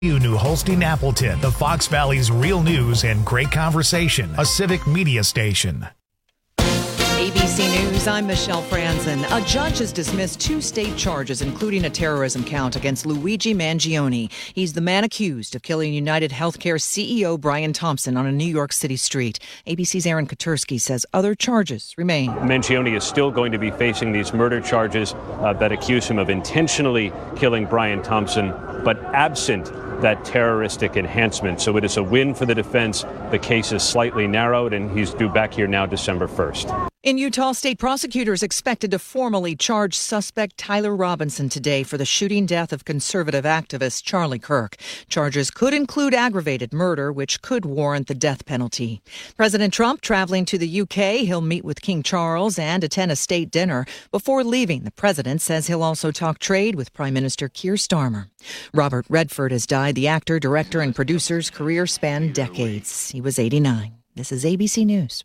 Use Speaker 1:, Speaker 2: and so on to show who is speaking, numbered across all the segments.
Speaker 1: New Holstein Appleton, the Fox Valley's real news and great conversation, a civic media station.
Speaker 2: ABC News, I'm Michelle Franzen. A judge has dismissed 2 state charges, including a terrorism count against Luigi Mangione. He's the man accused of killing United Healthcare CEO Brian Thompson on a New York City street. ABC's Aaron Katersky says other charges remain.
Speaker 3: Mangione is still going to be facing these murder charges that accuse him of intentionally killing Brian Thompson, but absent that terroristic enhancement. So it is a win for the defense. The case is slightly narrowed, and he's due back here now December 1st.
Speaker 2: In Utah, state prosecutors expected to formally charge suspect Tyler Robinson today for the shooting death of conservative activist Charlie Kirk. Charges could include aggravated murder, which could warrant the death penalty. President Trump traveling to the UK. He'll meet with King Charles and attend a state dinner. Before leaving, the president says he'll also talk trade with Prime Minister Keir Starmer. Robert Redford has died. The actor, director, and producer's career spanned decades. He was 89. This is ABC News.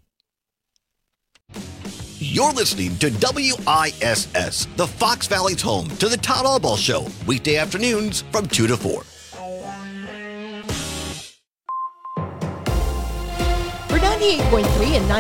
Speaker 4: You're listening to WISS, the Fox Valley's home to the Todd Albaugh Show, weekday afternoons from 2 to 4.
Speaker 5: For 98.3 and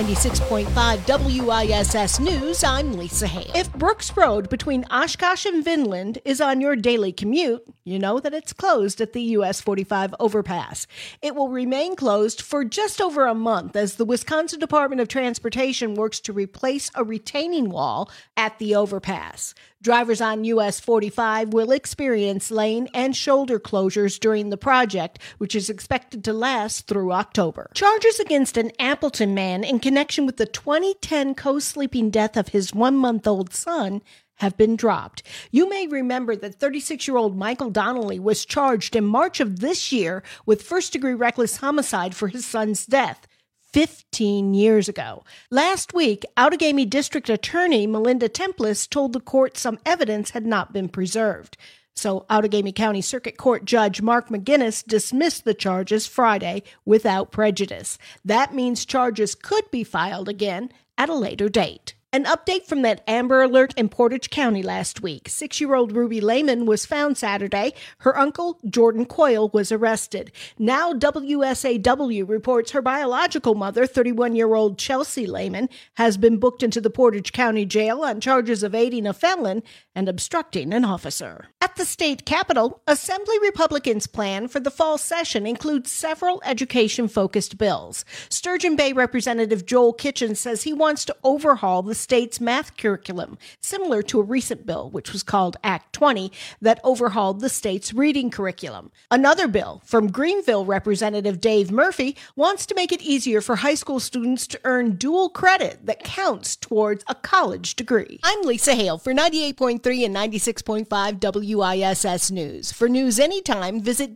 Speaker 5: 96.5 WISS News, I'm Lisa Hale. If Brooks Road between Oshkosh and Vinland is on your daily commute, you know that it's closed at the US 45 overpass. It will remain closed for just over a month as the Wisconsin Department of Transportation works to replace a retaining wall at the overpass. Drivers on US 45 will experience lane and shoulder closures during the project, which is expected to last through October. Charges against an Appleton man in connection with the 2010 co-sleeping death of his 1-month-old son have been dropped. You may remember that 36-year-old Michael Donnelly was charged in March of this year with first-degree reckless homicide for his son's death 15 years ago. Last week, Outagamie District Attorney Melinda Templis told the court some evidence had not been preserved. So Outagamie County Circuit Court Judge Mark McGinnis dismissed the charges Friday without prejudice. That means charges could be filed again at a later date. An update from that Amber Alert in Portage County last week. 6-year-old Ruby Lehman was found Saturday. Her uncle, Jordan Coyle, was arrested. Now WSAW reports her biological mother, 31-year-old Chelsea Lehman, has been booked into the Portage County Jail on charges of aiding a felon and obstructing an officer. At the state capitol, Assembly Republicans' plan for the fall session includes several education-focused bills. Sturgeon Bay Representative Joel Kitchen says he wants to overhaul the state's math curriculum, similar to a recent bill, which was called Act 20, that overhauled the state's reading curriculum. Another bill from Greenville Representative Dave Murphy wants to make it easier for high school students to earn dual credit that counts towards a college degree. I'm Lisa Hale for 98.3 and 96.5 WISS News. For news anytime, visit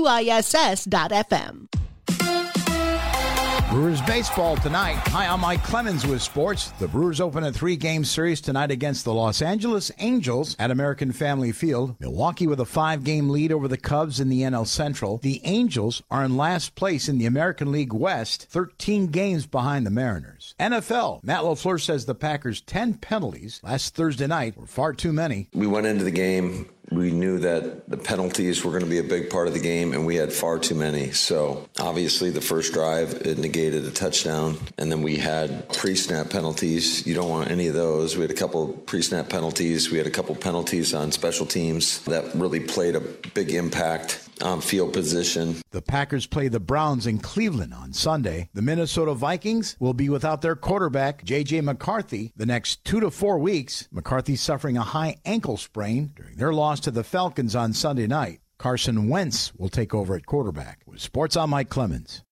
Speaker 5: WISS.FM.
Speaker 6: Brewers baseball tonight. Hi, I'm Mike Clemens with sports. The Brewers open a 3-game series tonight against the Los Angeles Angels at American Family Field. Milwaukee with a 5-game lead over the Cubs in the NL Central. The Angels are in last place in the American League West, 13 games behind the Mariners. NFL. Matt LaFleur says the Packers' 10 penalties last Thursday night were far too many.
Speaker 7: We went into the game. We knew that the penalties were going to be a big part of the game, and we had far too many. So obviously the first drive, it negated a touchdown, and then we had pre-snap penalties. You don't want any of those. We had a couple pre-snap penalties. We had a couple penalties on special teams that really played a big impact on field position.
Speaker 6: The Packers play the Browns in Cleveland on Sunday. The Minnesota Vikings will be without their quarterback, J.J. McCarthy, the next 2 to 4 weeks. McCarthy suffering a high ankle sprain during their loss to the Falcons on Sunday night. Carson Wentz will take over at quarterback. With sports, I'm Mike Clemens.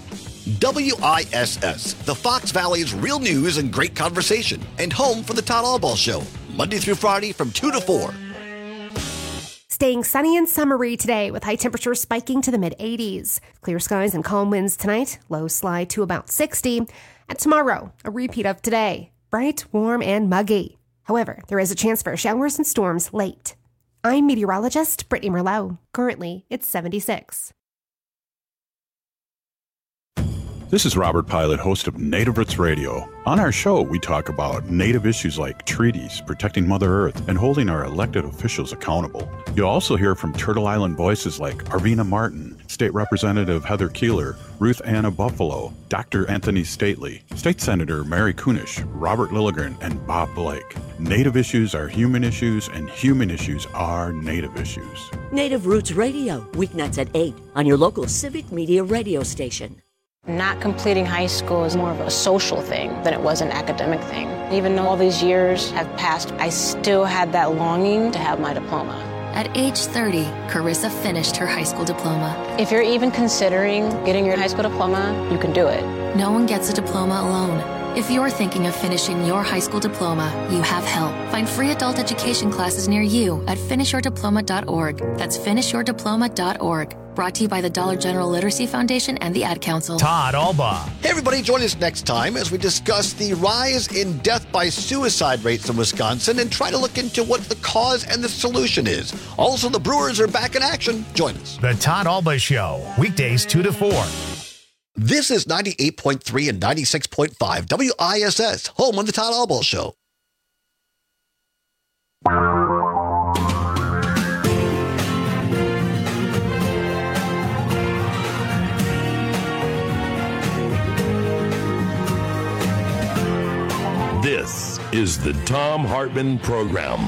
Speaker 4: WISS, the Fox Valley's real news and great conversation, and home for the Todd Albaugh Show, Monday through Friday from 2 to 4.
Speaker 8: Staying sunny and summery today with high temperatures spiking to the mid-80s. Clear skies and calm winds tonight. Lows slide to about 60. And tomorrow, a repeat of today. Bright, warm, and muggy. However, there is a chance for showers and storms late. I'm meteorologist Brittany Merlot. Currently, it's 76.
Speaker 9: This is Robert Pilot, host of Native Roots Radio. On our show, we talk about Native issues like treaties, protecting Mother Earth, and holding our elected officials accountable. You'll also hear from Turtle Island voices like Arvina Martin, State Representative Heather Keeler, Ruth Anna Buffalo, Dr. Anthony Stately, State Senator Mary Kunish, Robert Lilligren, and Bob Blake. Native issues are human issues, and human issues are Native issues.
Speaker 10: Native Roots Radio, weeknights at 8 on your local civic media radio station.
Speaker 11: Not completing high school is more of a social thing than it was an academic thing. Even though all these years have passed, I still had that longing to have my diploma.
Speaker 12: At age 30, Carissa finished her high school diploma.
Speaker 11: If you're even considering getting your high school diploma, you can do it.
Speaker 12: No one gets a diploma alone. If you're thinking of finishing your high school diploma, you have help. Find free adult education classes near you at finishyourdiploma.org. That's finishyourdiploma.org. Brought to you by the Dollar General Literacy Foundation and the Ad Council.
Speaker 1: Todd Alba.
Speaker 4: Hey, everybody, join us next time as we discuss the rise in death by suicide rates in Wisconsin and try to look into what the cause and the solution is. Also, the Brewers are back in action. Join us.
Speaker 1: The Todd Alba Show, weekdays 2 to 4.
Speaker 4: This is 98.3 and 96.5 WISS, home on the Todd Alba Show.
Speaker 13: This is the Thom Hartmann Program.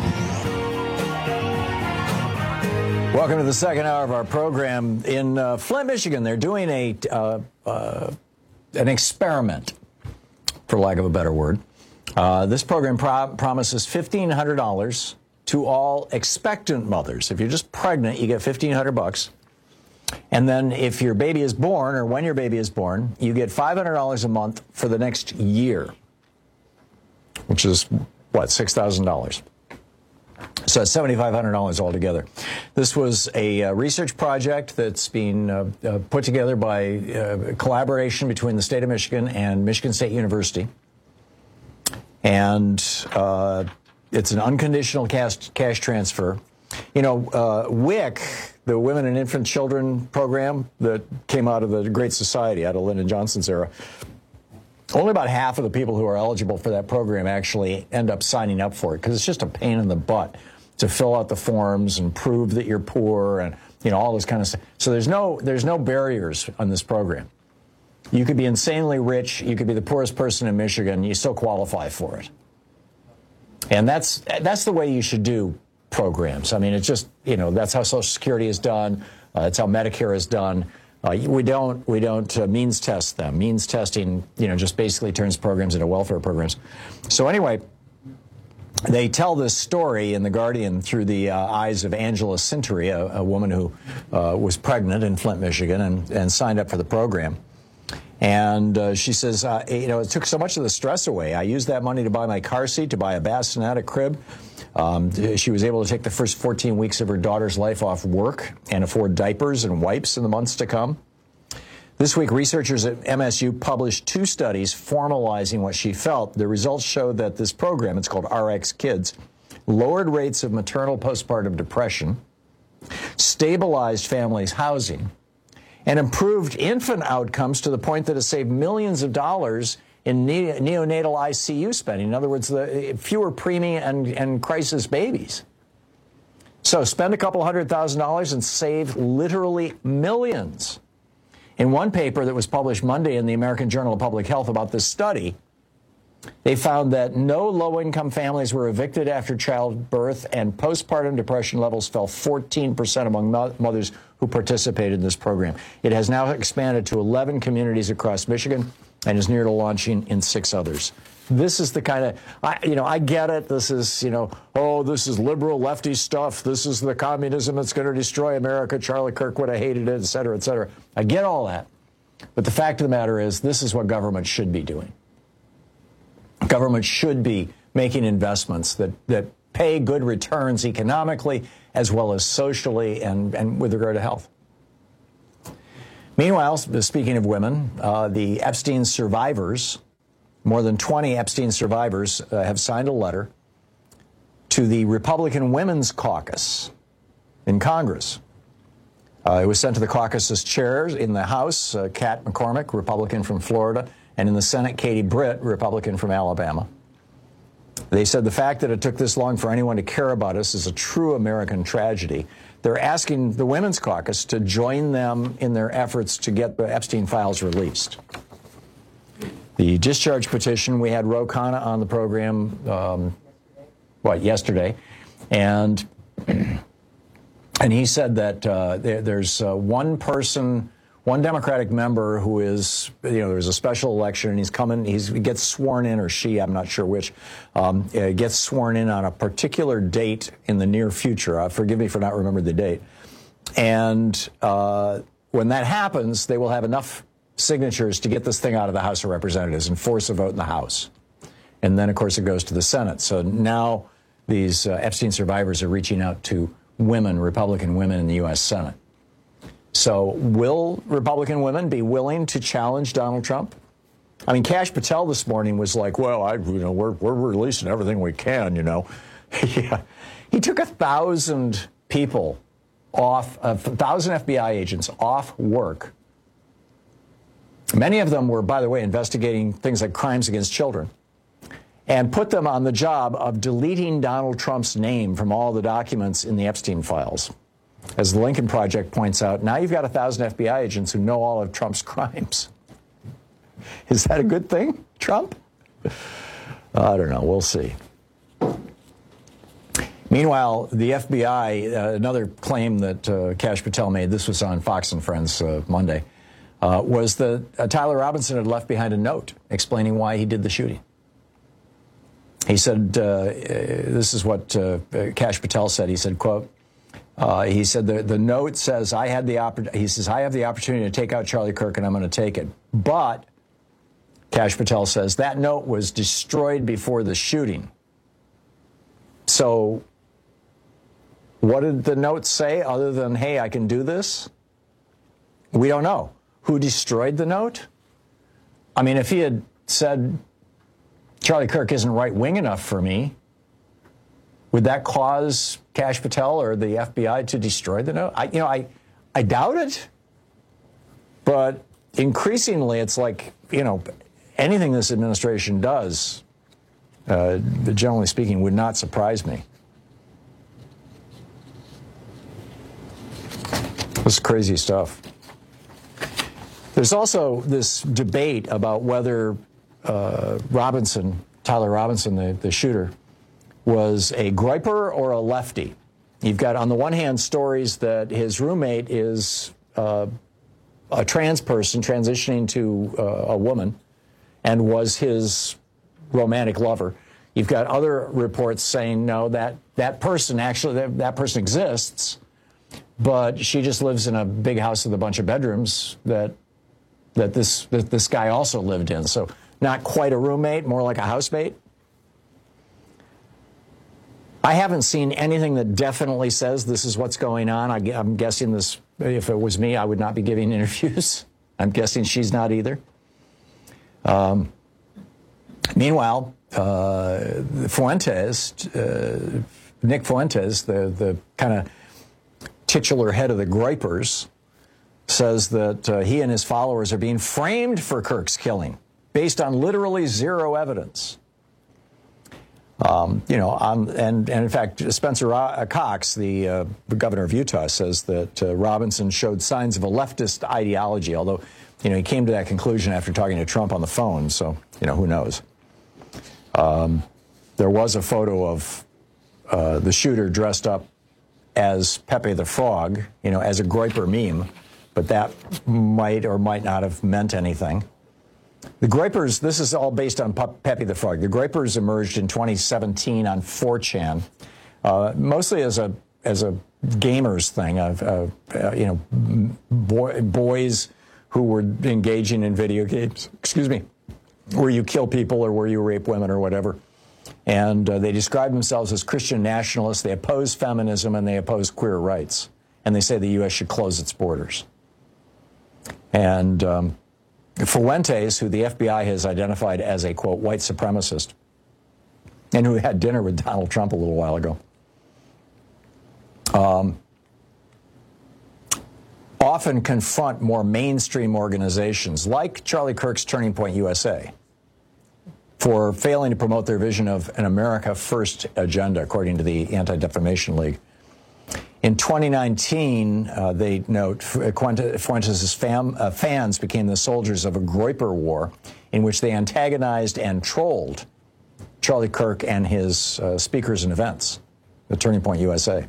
Speaker 14: Welcome to the second hour of our program. In Flint, Michigan, they're doing an experiment, for lack of a better word. This program promises $1,500 to all expectant mothers. If you're just pregnant, you get $1,500. And then if your baby is born, or when your baby is born, you get $500 a month for the next year, which is, what, $6,000. So it's $7,500 altogether. This was a research project that's been put together by collaboration between the state of Michigan and Michigan State University. And it's an unconditional cash transfer. You know, WIC, the Women and Infant Children program that came out of the Great Society, out of Lyndon Johnson's era, only about half of the people who are eligible for that program actually end up signing up for it, because it's just a pain in the butt to fill out the forms and prove that you're poor and, you know, all this kind of stuff. So there's no barriers on this program. You could be insanely rich, you could be the poorest person in Michigan, you still qualify for it. And that's the way you should do programs. I mean, it's just, you know, that's how Social Security is done. That's how Medicare is done. We don't means test them. Means testing, you know, just basically turns programs into welfare programs. So anyway, they tell this story in The Guardian through the eyes of Angela Sintry, a woman who was pregnant in Flint, Michigan, and signed up for the program. And she says, you know, it took so much of the stress away. I used that money to buy my car seat, to buy a bassinet, a crib. She was able to take the first 14 weeks of her daughter's life off work and afford diapers and wipes in the months to come. This week, researchers at MSU published 2 studies formalizing what she felt. The results show that this program, it's called RX Kids, lowered rates of maternal postpartum depression, stabilized families' housing, and improved infant outcomes to the point that it saved millions of dollars in neonatal ICU spending. In other words, fewer preemie and crisis babies. So spend a couple $100,000 and save literally millions. In one paper that was published Monday in the American Journal of Public Health about this study, they found that no low-income families were evicted after childbirth, and postpartum depression levels fell 14% among mothers who participated in this program. It has now expanded to 11 communities across Michigan and is near to launching in 6 others. This is the kind of, I get it. This is, this is liberal lefty stuff. This is the communism that's going to destroy America. Charlie Kirk would have hated it, et cetera, et cetera. I get all that. But the fact of the matter is, this is what government should be doing. Government should be making investments that pay good returns economically as well as socially and with regard to health. Meanwhile, speaking of women, the Epstein survivors, more than 20 Epstein survivors have signed a letter to the Republican Women's Caucus in Congress, It was sent to the caucus's chairs in the House, Kat McCormick, Republican from Florida, and in the Senate, Katie Britt, Republican from Alabama. They said the fact that it took this long for anyone to care about us is a true American tragedy. They're asking the Women's Caucus to join them in their efforts to get the Epstein files released. The discharge petition, we had Ro Khanna on the program, yesterday, and he said that there's one Democratic member who is, there's a special election, and he gets sworn in, or she, I'm not sure which, gets sworn in on a particular date in the near future. Forgive me for not remembering the date. And when that happens, they will have enough signatures to get this thing out of the House of Representatives and force a vote in the House. And then, of course, it goes to the Senate. So now these Epstein survivors are reaching out to Republican women in the U.S. Senate. So will Republican women be willing to challenge Donald Trump? I mean, Kash Patel this morning was like, well, we're releasing everything we can, Yeah. He took 1,000 people off, 1,000 FBI agents off work. Many of them were, by the way, investigating things like crimes against children, and put them on the job of deleting Donald Trump's name from all the documents in the Epstein files. As the Lincoln Project points out, now you've got 1,000 FBI agents who know all of Trump's crimes. Is that a good thing, Trump? I don't know. We'll see. Meanwhile, the FBI, another claim that Kash Patel made, this was on Fox and Friends Monday, was that Tyler Robinson had left behind a note explaining why he did the shooting. He said, this is what Kash Patel said. He said, quote, he said, the note says, I have the opportunity to take out Charlie Kirk, and I'm going to take it. But, Kash Patel says, that note was destroyed before the shooting. So, what did the note say other than, hey, I can do this? We don't know. Who destroyed the note? I mean, if he had said, Charlie Kirk isn't right-wing enough for me, would that cause Kash Patel or the FBI to destroy the note? I doubt it. But increasingly, it's like, anything this administration does, generally speaking, would not surprise me. This is crazy stuff. There's also this debate about whether Tyler Robinson, the shooter, was a groyper or a lefty. You've got, on the one hand, stories that his roommate is a trans person transitioning to a woman and was his romantic lover. You've got other reports saying, no, that person exists, but she just lives in a big house with a bunch of bedrooms that this guy also lived in. So not quite a roommate, more like a housemate. I haven't seen anything that definitely says this is what's going on. I'm guessing this, if it was me, I would not be giving interviews. I'm guessing she's not either. Meanwhile, Nick Fuentes, the kind of titular head of the Groypers, says that he and his followers are being framed for Kirk's killing based on literally zero evidence. And in fact, Spencer Cox, the governor of Utah, says that Robinson showed signs of a leftist ideology, although, he came to that conclusion after talking to Trump on the phone, so, who knows. There was a photo of the shooter dressed up as Pepe the Frog, as a Groyper meme, but that might or might not have meant anything. The Groypers, this is all based on Pepe the Frog. The Groypers emerged in 2017 on 4chan, mostly as a gamers thing of boys who were engaging in video games. Where you kill people or where you rape women or whatever. And they describe themselves as Christian nationalists. They oppose feminism and they oppose queer rights. And they say the U.S. should close its borders. And Fuentes, who the FBI has identified as a, quote, white supremacist, and who had dinner with Donald Trump a little while ago, often confront more mainstream organizations like Charlie Kirk's Turning Point USA for failing to promote their vision of an America First agenda, according to the Anti-Defamation League. In 2019, they note, Fuentes' fans became the soldiers of a Groyper war in which they antagonized and trolled Charlie Kirk and his speakers and events, the Turning Point USA.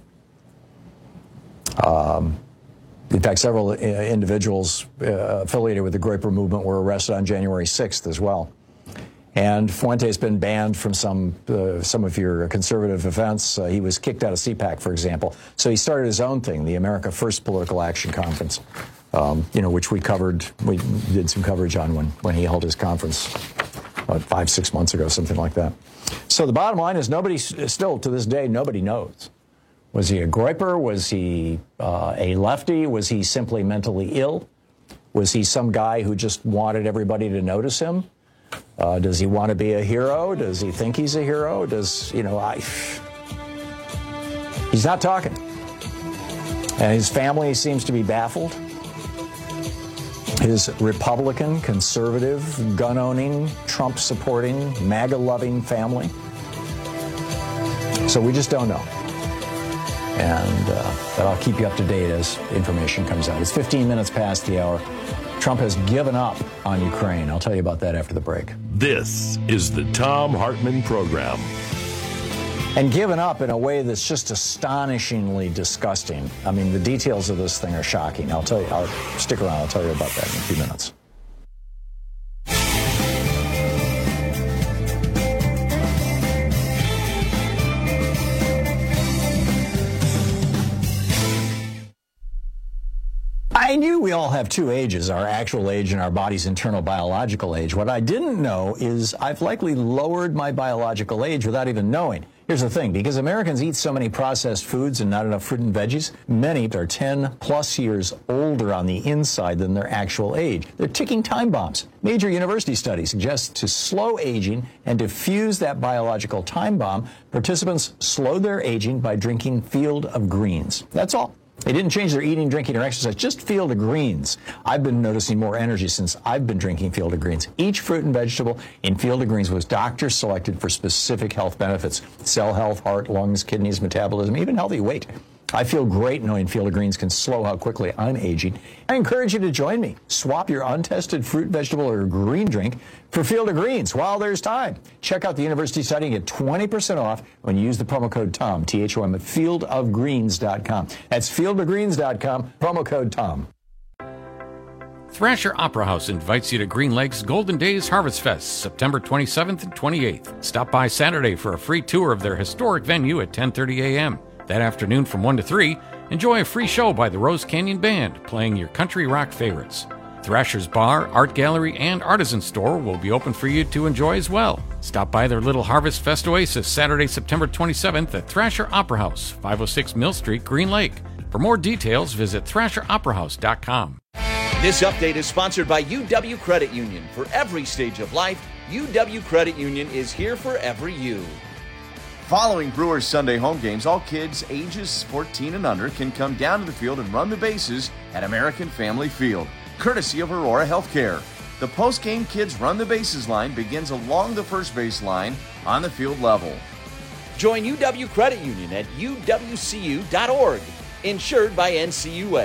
Speaker 14: In fact, several individuals affiliated with the Groyper movement were arrested on January 6th as well. And Fuentes has been banned from some of your conservative events. He was kicked out of CPAC, for example. So he started his own thing, the America First Political Action Conference, which we covered. We did some coverage on when he held his conference 5-6 months ago, something like that. So the bottom line is still to this day, nobody knows. Was he a Groyper? Was he a lefty? Was he simply mentally ill? Was he some guy who just wanted everybody to notice him? Does he want to be a hero? Does he think he's a hero? He's not talking. And his family seems to be baffled. His Republican, conservative, gun-owning, Trump-supporting, MAGA-loving family. So we just don't know. And but I'll keep you up to date as information comes out. It's 15 minutes past the hour. Trump has given up on Ukraine. I'll tell you about that after the break.
Speaker 13: This is the Thom Hartmann Program.
Speaker 14: And given up in a way that's just astonishingly disgusting. I mean, the details of this thing are shocking. I'll stick around. I'll tell you about that in a few minutes. I knew we all have two ages, our actual age and our body's internal biological age. What I didn't know is I've likely lowered my biological age without even knowing. Here's the thing, because Americans eat so many processed foods and not enough fruit and veggies, many are 10 plus years older on the inside than their actual age. They're ticking time bombs. Major university studies suggest to slow aging and diffuse that biological time bomb, participants slowed their aging by drinking Field of Greens. That's all. They didn't change their eating, drinking, or exercise, just Field of Greens. I've been noticing more energy since I've been drinking Field of Greens. Each fruit and vegetable in Field of Greens was doctor selected for specific health benefits: cell health, heart, lungs, kidneys, metabolism, even healthy weight. I feel great knowing Field of Greens can slow how quickly I'm aging. I encourage you to join me. Swap your untested fruit, vegetable, or green drink for Field of Greens while there's time. Check out the university study and get 20% off when you use the promo code TOM, T-H-O-M, at fieldofgreens.com. That's fieldofgreens.com, promo code TOM.
Speaker 15: Thrasher Opera House invites you to Green Lake's Golden Days Harvest Fest, September 27th and 28th. Stop by Saturday for a free tour of their historic venue at 10:30 a.m. That afternoon from 1 to 3, enjoy a free show by the Rose Canyon Band playing your country rock favorites. Thrasher's Bar, Art Gallery, and Artisan Store will be open for you to enjoy as well. Stop by their little Harvest Fest Oasis Saturday, September 27th at Thrasher Opera House, 506 Mill Street, Green Lake. For more details, visit thrasheroperahouse.com.
Speaker 16: This update is sponsored by UW Credit Union. For every stage of life, UW Credit Union is here for every you. Following Brewers Sunday home games, all kids ages 14 and under can come down to the field and run the bases at American Family Field, courtesy of Aurora Healthcare. The post-game Kids Run the Bases line begins along the first base line on the field level. Join UW Credit Union at uwcu.org, insured by NCUA.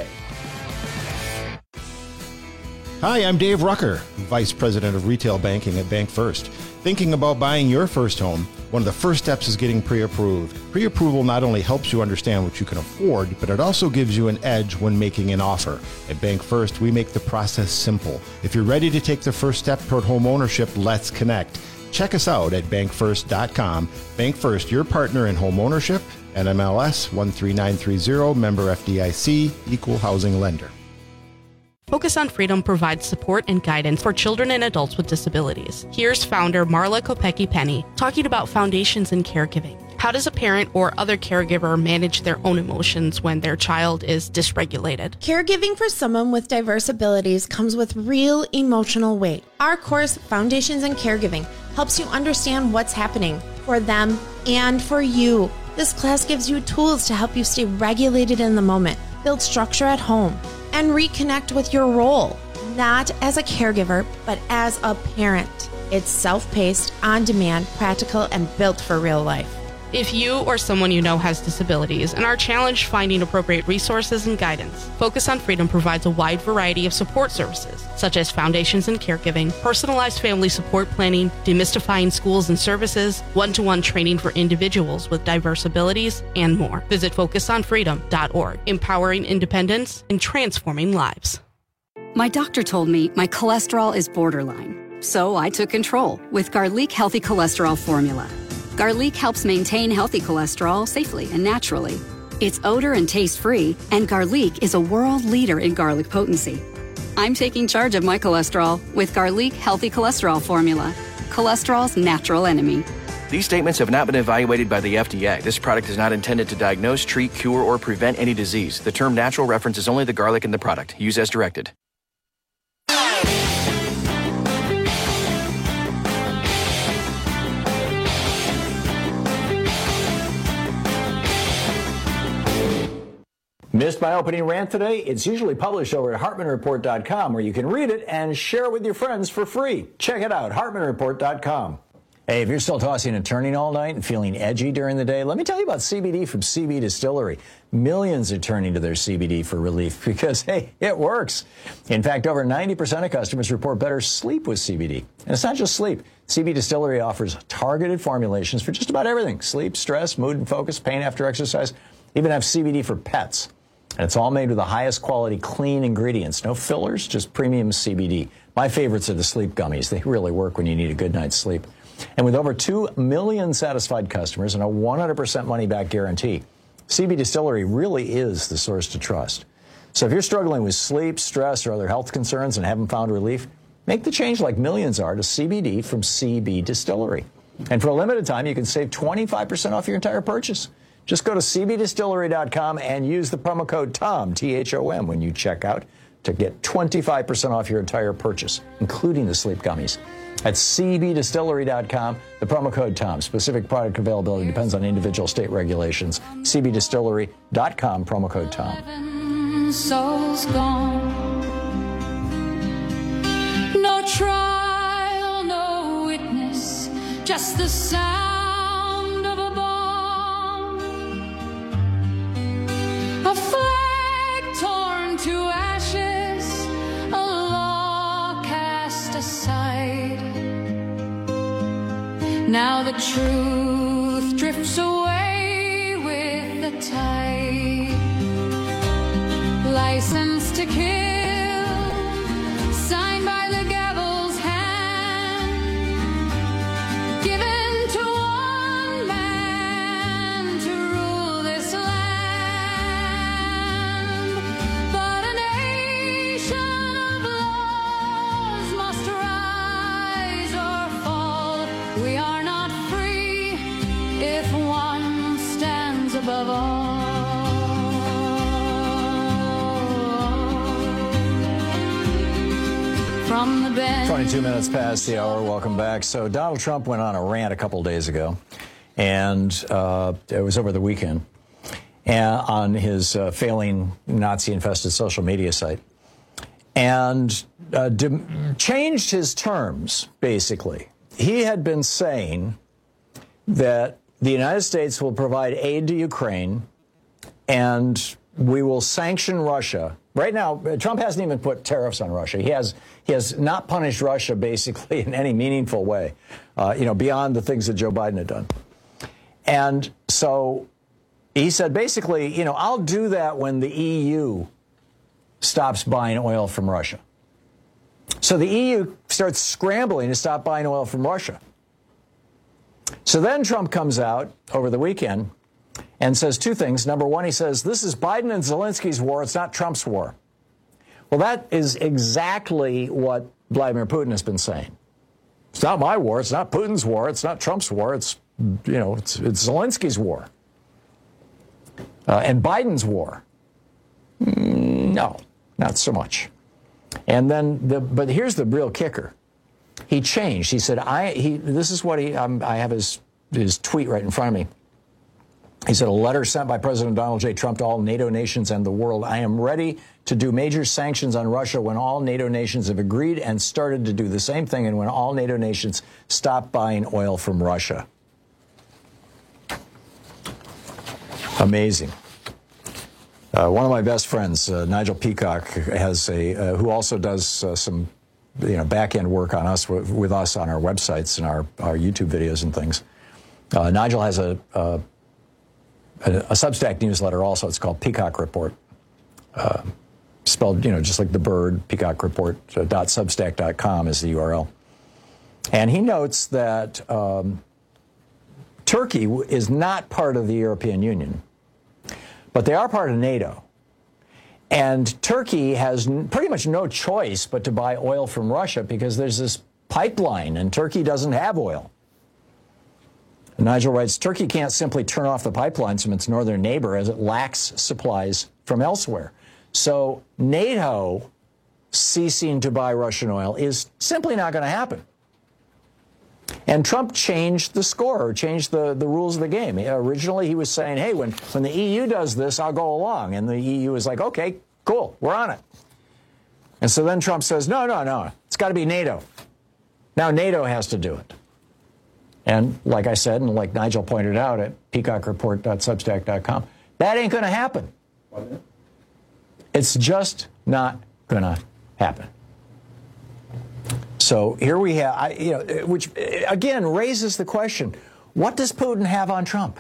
Speaker 17: Hi, I'm Dave Rucker, Vice President of Retail Banking at Bank First. Thinking about buying your first home? One of the first steps is getting pre-approved. Pre-approval not only helps you understand what you can afford, but it also gives you an edge when making an offer. At Bank First, we make the process simple. If you're ready to take the first step toward home ownership, let's connect. Check us out at bankfirst.com. Bank First, your partner in home ownership, NMLS 13930, member FDIC, equal housing lender.
Speaker 18: Focus on Freedom provides support and guidance for children and adults with disabilities. Here's founder Marla Kopecki-Penny talking about foundations in caregiving. How does a parent or other caregiver manage their own emotions when their child is dysregulated?
Speaker 19: Caregiving for someone with diverse abilities comes with real emotional weight. Our course, Foundations in Caregiving, helps you understand what's happening for them and for you. This class gives you tools to help you stay regulated in the moment, build structure at home, and reconnect with your role, not as a caregiver, but as a parent. It's self-paced, on-demand, practical, and built for real life.
Speaker 18: If you or someone you know has disabilities and are challenged finding appropriate resources and guidance, Focus on Freedom provides a wide variety of support services, such as foundations and caregiving, personalized family support planning, demystifying schools and services, one-to-one training for individuals with diverse abilities, and more. Visit FocusOnFreedom.org, empowering independence and transforming lives.
Speaker 20: My doctor told me my cholesterol is borderline, so I took control with Garlic Healthy Cholesterol Formula. Garlic helps maintain healthy cholesterol safely and naturally. It's odor and taste-free, and Garlic is a world leader in garlic potency. I'm taking charge of my cholesterol with Garlic Healthy Cholesterol Formula, cholesterol's natural enemy.
Speaker 21: These statements have not been evaluated by the FDA. This product is not intended to diagnose, treat, cure, or prevent any disease. The term natural references only the garlic in the product. Use as directed.
Speaker 14: Missed my opening rant today? It's usually published over at HartmanReport.com, where you can read it and share it with your friends for free. Check it out, HartmanReport.com. Hey, if you're still tossing and turning all night and feeling edgy during the day, let me tell you about CBD from CB Distillery. Millions are turning to their CBD for relief because, hey, it works. In fact, over 90% of customers report better sleep with CBD. And it's not just sleep. CB Distillery offers targeted formulations for just about everything: sleep, stress, mood and focus, pain after exercise. Even have CBD for pets. And it's all made with the highest quality, clean ingredients. No fillers, just premium CBD. My favorites are the sleep gummies. They really work when you need a good night's sleep. And with over 2 million satisfied customers and a 100% money-back guarantee, CB Distillery really is the source to trust. So if you're struggling with sleep, stress, or other health concerns and haven't found relief, make the change like millions are to CBD from CB Distillery. And for a limited time, you can save 25% off your entire purchase. Just go to cbdistillery.com and use the promo code TOM, T-H-O-M, when you check out to get 25% off your entire purchase, including the sleep gummies. At cbdistillery.com, the promo code TOM. Specific product availability depends on individual state regulations. cbdistillery.com, promo code TOM.
Speaker 22: Soul's gone. No trial, no witness, just the sound of a bomb. A flag torn to ashes, a law cast aside. Now the truth drifts away with the tide. License to kill, signed by the gavel's hand, given to one man to rule this land. But a nation of laws must rise or fall. We are not free if one stands above all. From the bench.
Speaker 14: 22 minutes past the hour. Welcome back. So Donald Trump went on a rant a couple days ago, and it was over the weekend, on his failing Nazi-infested social media site, and changed his terms, basically. He had been saying that the United States will provide aid to Ukraine, and we will sanction Russia. Right now, Trump hasn't even put tariffs on Russia. He has not punished Russia, basically, in any meaningful way, beyond the things that Joe Biden had done. And so he said, basically, I'll do that when the EU stops buying oil from Russia. So the EU starts scrambling to stop buying oil from Russia. So then Trump comes out over the weekend and says two things. Number one, he says, this is Biden and Zelensky's war. It's not Trump's war. Well, that is exactly what Vladimir Putin has been saying. It's not my war. It's not Putin's war. It's not Trump's war. It's Zelensky's war. And Biden's war. No, not so much. And then, but here's the real kicker. He changed. He said, this is what I have his tweet right in front of me. He said, a letter sent by President Donald J. Trump to all NATO nations and the world. I am ready to do major sanctions on Russia when all NATO nations have agreed and started to do the same thing and when all NATO nations stop buying oil from Russia. Amazing. One of my best friends, Nigel Peacock, has who also does some back-end work on us with us on our websites and our YouTube videos and things. Nigel has a Substack newsletter also. It's called Peacock Report. Spelled, just like the bird, peacockreport.substack.com is the URL. And he notes that Turkey is not part of the European Union, but they are part of NATO. And Turkey has pretty much no choice but to buy oil from Russia because there's this pipeline, and Turkey doesn't have oil. And Nigel writes, Turkey can't simply turn off the pipelines from its northern neighbor as it lacks supplies from elsewhere. So NATO ceasing to buy Russian oil is simply not going to happen. And Trump changed the score, or changed the rules of the game. Originally, he was saying, hey, when the EU does this, I'll go along. And the EU is like, okay, cool, we're on it. And so then Trump says, no, it's got to be NATO. Now NATO has to do it. And like I said, and like Nigel pointed out at peacockreport.substack.com, that ain't going to happen. It's just not going to happen. So here we have, which again raises the question, what does Putin have on Trump?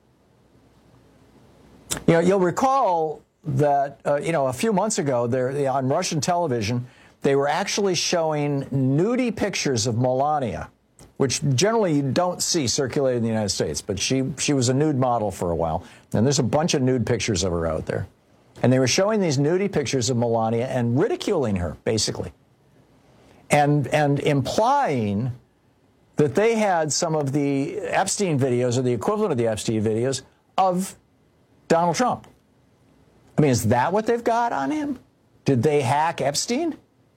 Speaker 14: You'll recall that, a few months ago, on Russian television, they were actually showing nudie pictures of Melania, which generally you don't see circulated in the United States, but she was a nude model for a while, and there's a bunch of nude pictures of her out there. And they were showing these nudie pictures of Melania and ridiculing her, basically, and implying that they had some of the Epstein videos, or the equivalent of the Epstein videos, of Donald Trump. I mean, is that what they've got on him? Did they hack Epstein?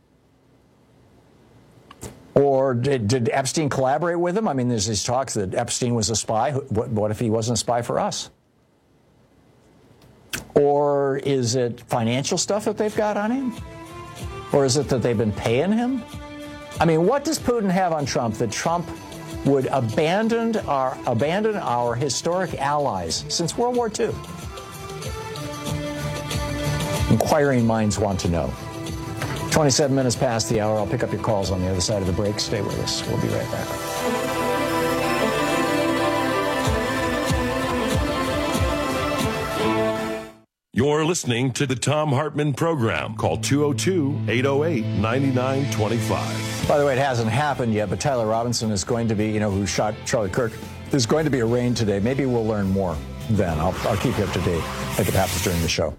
Speaker 14: Or did Epstein collaborate with him? I mean, there's these talks that Epstein was a spy. What if he wasn't a spy for us? Or is it financial stuff that they've got on him? Or is it that they've been paying him? I mean, what does Putin have on Trump that Trump would abandon our historic allies since World War II? Inquiring minds want to know. 27 minutes past the hour. I'll pick up your calls on the other side of the break. Stay with us. We'll be right back.
Speaker 13: You're listening to the Thom Hartmann Program. Call 202-808-9925.
Speaker 14: By the way, it hasn't happened yet, but Tyler Robinson is going to be, who shot Charlie Kirk. There's going to be a rain today. Maybe we'll learn more then. I'll keep you up to date if it happens during the show.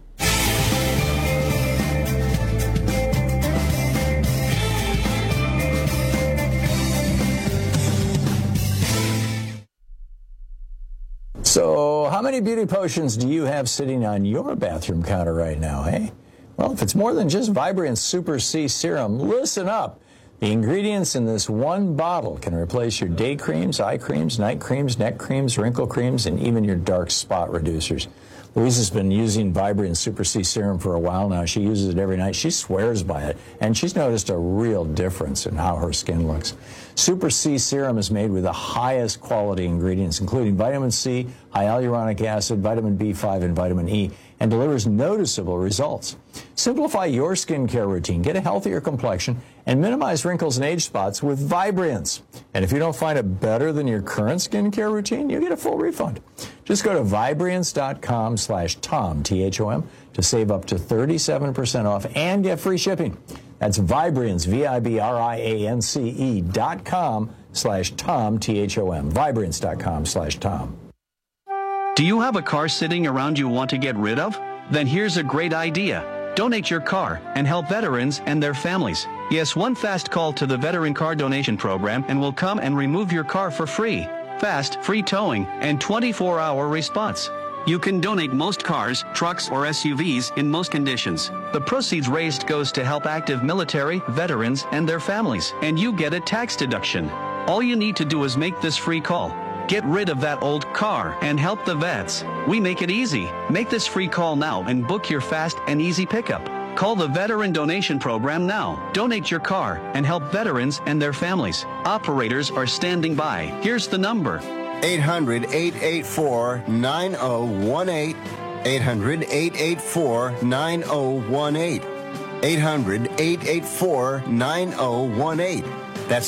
Speaker 14: So how many beauty potions do you have sitting on your bathroom counter right now, hey? Well, if it's more than just Vibrance Super C Serum, listen up. The ingredients in this one bottle can replace your day creams, eye creams, night creams, neck creams, wrinkle creams, and even your dark spot reducers. Louise has been using Vibrance Super C Serum for a while now. She uses it every night. She swears by it, and she's noticed a real difference in how her skin looks. Super C Serum is made with the highest quality ingredients, including vitamin C, hyaluronic acid, vitamin B5, and vitamin E, and delivers noticeable results. Simplify your skincare routine, get a healthier complexion, and minimize wrinkles and age spots with Vibrance. And if you don't find it better than your current skincare routine, you get a full refund. Just go to Vibrance.com/Tom, T-H-O-M, to save up to 37% off and get free shipping. That's Vibrance, Vibrance.com/Tom, T-H-O-M, Vibrance.com/Tom.
Speaker 2: Do you have a car sitting around you want to get rid of? Then here's a great idea. Donate your car and help veterans and their families. Yes, one fast call to the Veteran Car Donation Program and we'll come and remove your car for free. Fast, free towing, and 24-hour response. You can donate most cars, trucks, or SUVs in most conditions. The proceeds raised goes to help active military, veterans, and their families, and you get a tax deduction. All you need to do is make this free call. Get rid of that old car and help the vets. We make it easy. Make this free call now and book your fast and easy pickup. Call the Veteran Donation Program now. Donate your car and help veterans and their families. Operators are standing by. Here's the number.
Speaker 3: 800-884-9018. 800-884-9018. 800-884-9018. That's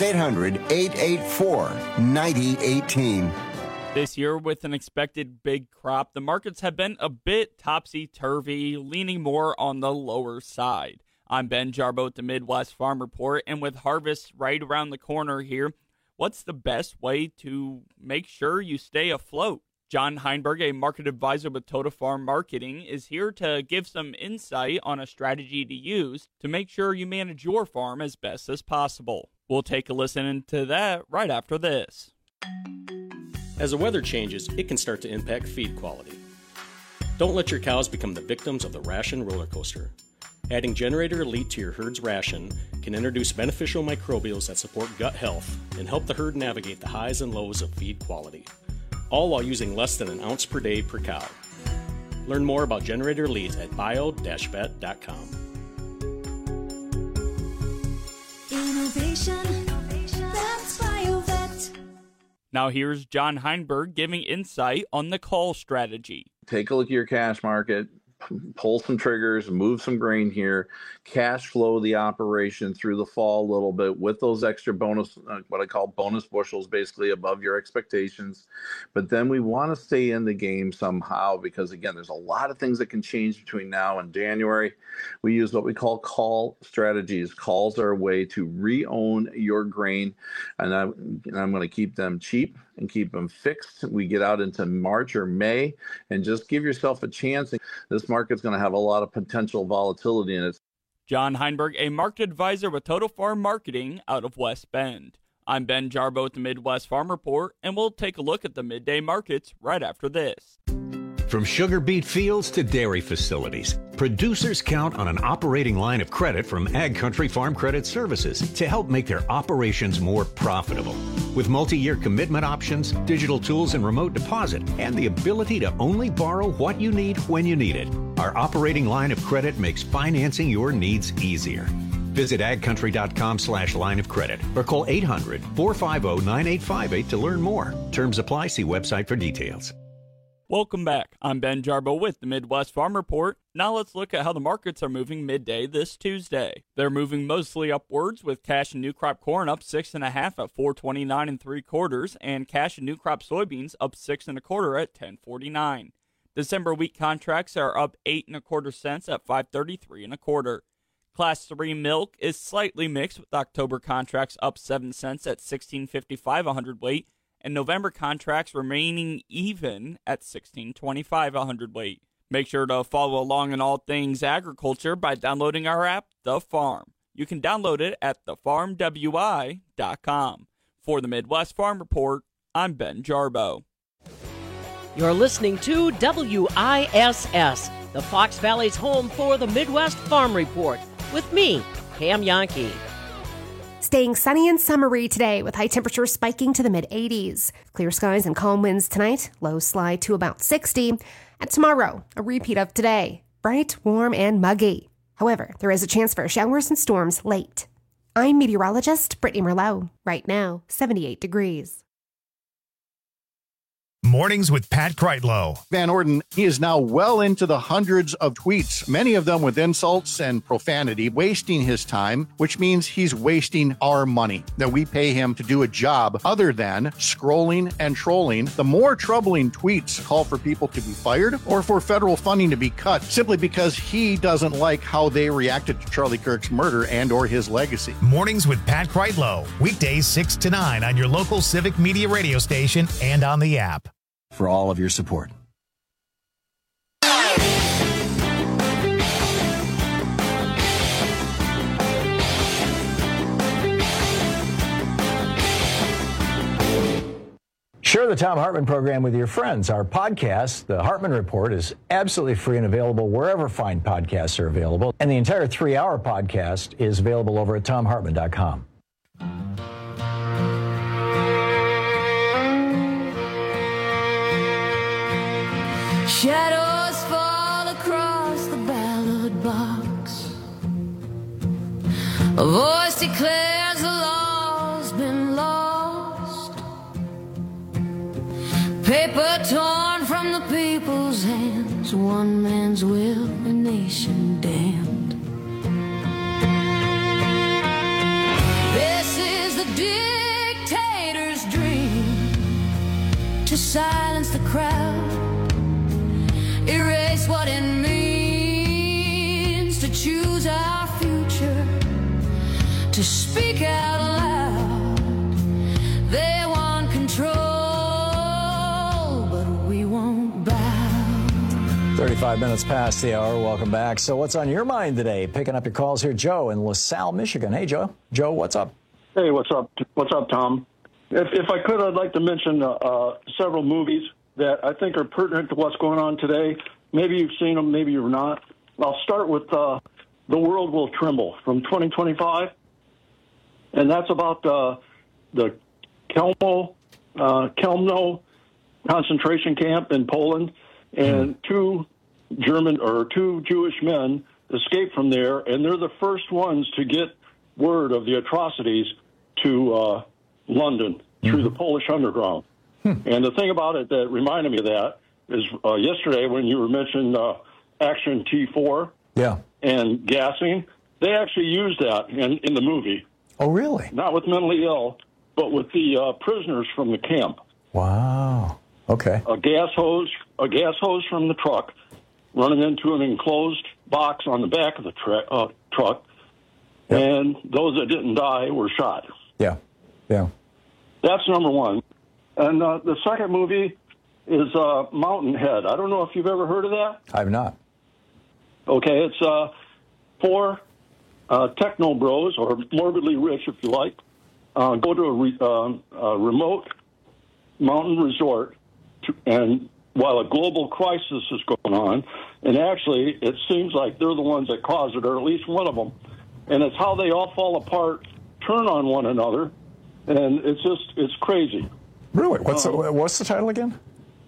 Speaker 3: 800-884-9018.
Speaker 5: This year, with an expected big crop, the markets have been a bit topsy-turvy, leaning more on the lower side. I'm Ben Jarbo at the Midwest Farm Report, and with harvest right around the corner here, what's the best way to make sure you stay afloat? John Heinberg, a market advisor with Total Farm Marketing, is here to give some insight on a strategy to use to make sure you manage your farm as best as possible. We'll take a listen into that right after this.
Speaker 23: As the weather changes, it can start to impact feed quality. Don't let your cows become the victims of the ration roller coaster. Adding Generator Elite to your herd's ration can introduce beneficial microbials that support gut health and help the herd navigate the highs and lows of feed quality, all while using less than an ounce per day per cow. Learn more about Generator Elite at bio-vet.com.
Speaker 22: Innovation, that's BioVet.
Speaker 5: Now here's John Heinberg giving insight on the call strategy.
Speaker 24: Take a look at your cash market, pull some triggers, move some grain here, cash flow the operation through the fall a little bit with those extra bonus, what I call bonus bushels, basically above your expectations. But then we want to stay in the game somehow because, again, there's a lot of things that can change between now and January. We use what we call call strategies. Calls are a way to re-own your grain, and I'm going to keep them cheap and keep them fixed. We get out into March or May and just give yourself a chance. This market's going to have a lot of potential volatility in it.
Speaker 5: John Heinberg, a market advisor with Total Farm Marketing out of West Bend. I'm Ben Jarbo at the Midwest Farm Report, and we'll take a look at the midday markets right after this.
Speaker 25: From sugar beet fields to dairy facilities, producers count on an operating line of credit from Ag Country Farm Credit Services to help make their operations more profitable. With multi-year commitment options, digital tools and remote deposit, and the ability to only borrow what you need when you need it, our operating line of credit makes financing your needs easier. Visit agcountry.com/line of credit or call 800-450-9858 to learn more. Terms apply. See website for details.
Speaker 5: Welcome back. I'm Ben Jarbo with the Midwest Farm Report. Now let's look at how the markets are moving midday this Tuesday. They're moving mostly upwards with cash and new crop corn up 6.5 at 429 3/4 and cash and new crop soybeans up 6 1/4 at 1049. December wheat contracts are up 8 1/4 cents at 533 1/4. Class 3 milk is slightly mixed with October contracts up 7 cents at 16.55 a hundredweight. And November contracts remaining even at 16.25 a hundredweight. Make sure to follow along in all things agriculture by downloading our app, The Farm. You can download it at thefarmwi.com. For the Midwest Farm Report, I'm Ben Jarbo.
Speaker 26: You're listening to WISS, the Fox Valley's home for the Midwest Farm Report, with me, Pam Yankee.
Speaker 8: Staying sunny and summery today with high temperatures spiking to the mid-80s. Clear skies and calm winds tonight. Lows slide to about 60. And tomorrow, a repeat of today. Bright, warm, and muggy. However, there is a chance for showers and storms late. I'm meteorologist Brittany Merlot. Right now, 78 degrees.
Speaker 1: Mornings with Pat Kreitlow.
Speaker 17: Van Orden, he is now well into the hundreds of tweets, many of them with insults and profanity, wasting his time, which means he's wasting our money that we pay him to do a job other than scrolling and trolling. The more troubling tweets call for people to be fired or for federal funding to be cut simply because he doesn't like how they reacted to Charlie Kirk's murder and or his legacy.
Speaker 1: Mornings with Pat Kreitlow. Weekdays 6 to 9 on your local Civic Media radio station and on the app.
Speaker 27: For all of your support.
Speaker 14: Share the Thom Hartmann program with your friends. Our podcast, The Hartmann Report, is absolutely free and available wherever fine podcasts are available. And the entire 3-hour podcast is available over at ThomHartmann.com.
Speaker 22: Shadows fall across the ballot box. A voice declares the law's been lost. Paper torn from the people's hands. One man's will, a nation damned. This is the dictator's dream, to silence the crowd, erase what it means to choose our future, to speak out loud. They want control, but we won't bow.
Speaker 14: 35 minutes past the hour. Welcome back. So what's on your mind today? Picking up your calls here, Joe in LaSalle, Michigan. Hey, Joe. Joe, what's up?
Speaker 6: Hey, what's up? What's up, Tom? If I could, I'd like to mention several movies that I think are pertinent to what's going on today. Maybe you've seen them, maybe you're not. I'll start with The World Will Tremble from 2025. And that's about the Kelmno concentration camp in Poland. And two Jewish men escaped from there, and they're the first ones to get word of the atrocities to London through the Polish underground. And the thing about it that reminded me of that is yesterday when you were mentioning Action T4 and gassing, they actually used that in the movie.
Speaker 14: Oh, really?
Speaker 6: Not with mentally ill, but with the prisoners from the camp.
Speaker 14: Wow. Okay.
Speaker 6: A gas hose from the truck running into an enclosed box on the back of the truck, and those that didn't die were shot.
Speaker 14: Yeah.
Speaker 6: That's number one. And the second movie is Mountainhead. I don't know if you've ever heard of that.
Speaker 14: I've not.
Speaker 6: Okay, it's four techno bros, or morbidly rich if you like, go to a remote mountain resort, and while a global crisis is going on, and actually it seems like they're the ones that caused it, or at least one of them, and it's how they all fall apart, turn on one another, and it's crazy.
Speaker 14: Really? What's the title again?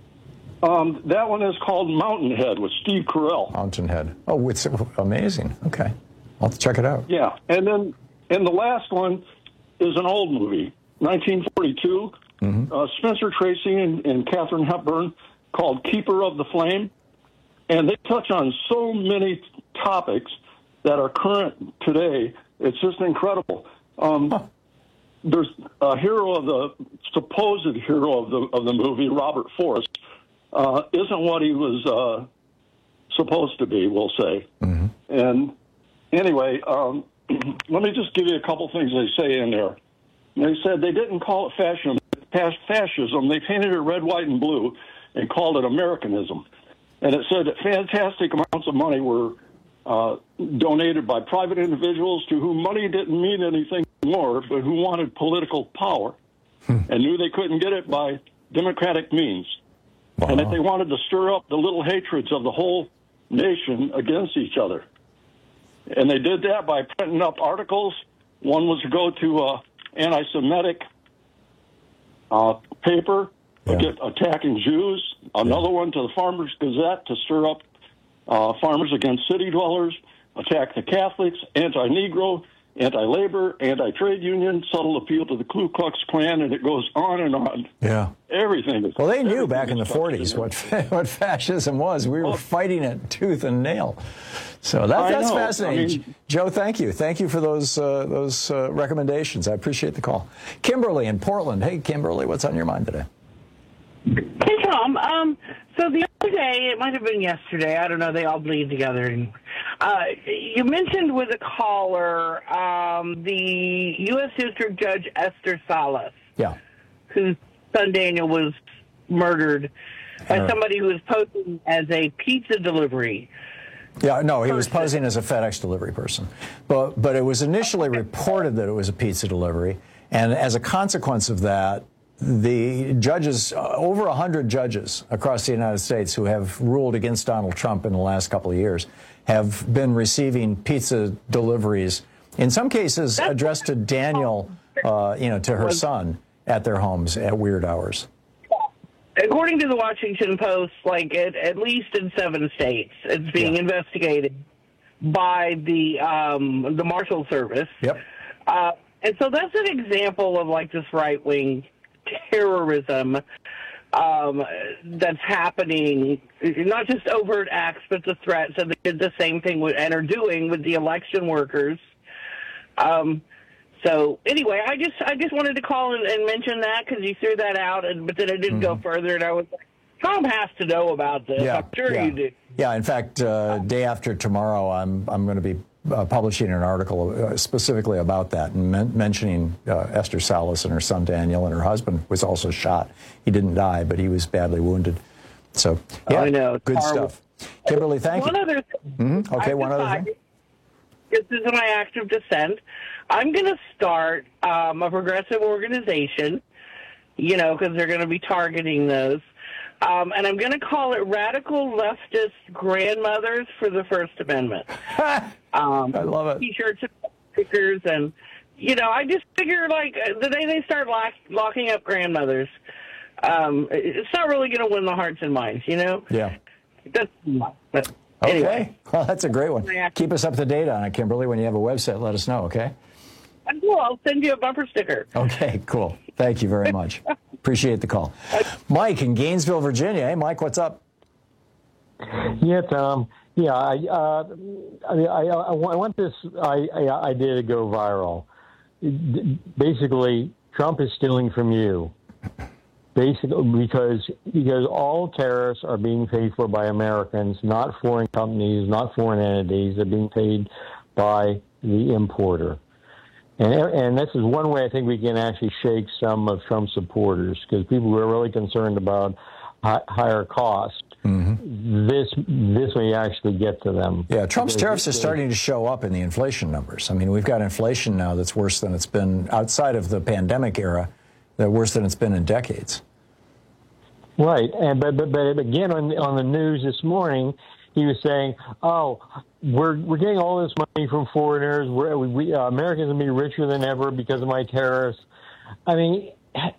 Speaker 6: That one is called Mountainhead with Steve Carell.
Speaker 14: Mountainhead. Oh, it's amazing. Okay. I'll have to check it out.
Speaker 6: Yeah. And the last one is an old movie, 1942. Spencer Tracy and Katharine Hepburn, called Keeper of the Flame. And they touch on so many topics that are current today. It's just incredible. There's a supposed hero of the movie, Robert Forrest, isn't what he was supposed to be, we'll say. And anyway, let me just give you a couple things they say in there. They said they didn't call it fascism. They painted it red, white, and blue and called it Americanism. And it said that fantastic amounts of money were donated by private individuals to whom money didn't mean anything more, but who wanted political power and knew they couldn't get it by democratic means. Wow. And that they wanted to stir up the little hatreds of the whole nation against each other. And they did that by printing up articles. One was to go to anti-Semitic paper attacking Jews. Another one to the Farmers Gazette to stir up farmers against city dwellers, attack the Catholics, anti-Negro, anti-labor, anti-trade union, subtle appeal to the Ku Klux Klan, and it goes on and on.
Speaker 14: Yeah.
Speaker 6: Everything.
Speaker 14: Well, they knew back in the 40s what fascism was. We were fighting it tooth and nail. So that's fascinating. I mean, Joe, thank you. Thank you for those recommendations. I appreciate the call. Kimberly in Portland. Hey, Kimberly, what's on your mind today?
Speaker 7: Hey, Tom. So the other day, it might have been yesterday, I don't know, they all bleed together. And, you mentioned with a caller the U.S. District Judge Esther Salas, whose son Daniel was murdered by somebody who was posing as a pizza delivery.
Speaker 14: Yeah, no, he was posing as a FedEx delivery person. But it was initially reported that it was a pizza delivery, and as a consequence of that, the judges, over 100 judges across the United States who have ruled against Donald Trump in the last couple of years have been receiving pizza deliveries, in some cases addressed to Daniel, to her son at their homes at weird hours.
Speaker 7: according to the Washington Post, like at least in 7 states, it's being investigated by the Marshal Service.
Speaker 14: Yep.
Speaker 7: And so that's an example of like this right-wing terrorism that's happening, not just overt acts, but the threats. And they did the same thing and are doing with the election workers. So anyway, I just wanted to call and mention that because you threw that out, but then it didn't go further, and I was like, Tom has to know about this. I'm sure you do.
Speaker 14: Yeah, in fact, day after tomorrow, I'm going to be publishing an article specifically about that and mentioning Esther Salas and her son Daniel, and her husband was also shot. He didn't die, but he was badly wounded. So, yeah,
Speaker 7: I know.
Speaker 14: Good stuff. Kimberly, thank you.
Speaker 7: One other thing.
Speaker 14: Okay, one other thing.
Speaker 7: This is my act of dissent. I'm going to start a progressive organization, because they're going to be targeting those. And I'm going to call it Radical Leftist Grandmothers for the First Amendment.
Speaker 14: I love it.
Speaker 7: T-shirts and stickers. And, I just figure, like, the day they start locking up grandmothers, it's not really going to win the hearts and minds,
Speaker 14: Yeah.
Speaker 7: But
Speaker 14: okay.
Speaker 7: Anyway.
Speaker 14: Well, that's a great one. Keep us up to date on it, Kimberly. When you have a website, let us know, okay?
Speaker 7: Cool. I'll send you a bumper sticker.
Speaker 14: Okay, cool. Thank you very much. Appreciate the call. Mike in Gainesville, Virginia. Hey, Mike, what's up?
Speaker 4: Yeah, Tom. Yeah, I want this idea to go viral. Basically, Trump is stealing from you. Basically, because all tariffs are being paid for by Americans, not foreign companies, not foreign entities. They're being paid by the importer. And this is one way I think we can actually shake some of Trump's supporters, because people who are really concerned about higher cost, this may actually get to them.
Speaker 14: Yeah, Trump's tariffs are starting to show up in the inflation numbers. I mean, we've got inflation now that's worse than it's been outside of the pandemic era, worse than it's been in decades.
Speaker 4: Right, and but again on the news this morning, he was saying, "Oh, we're getting all this money from foreigners. We Americans will be richer than ever because of my tariffs." I mean,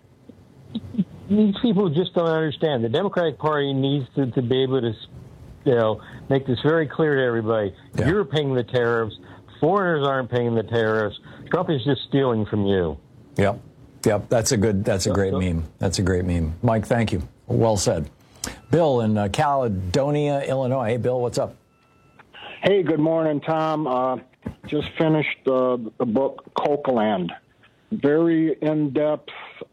Speaker 4: these people just don't understand. The Democratic Party needs to be able to, make this very clear to everybody. Yeah. You're paying the tariffs. Foreigners aren't paying the tariffs. Trump is just stealing from you.
Speaker 14: Yep. That's a great meme. That's a great meme. Mike, thank you. Well said. Bill in Caledonia, Illinois. Hey, Bill, what's up?
Speaker 9: Hey, good morning, Tom. Just finished the book Cokeland. Very in-depth.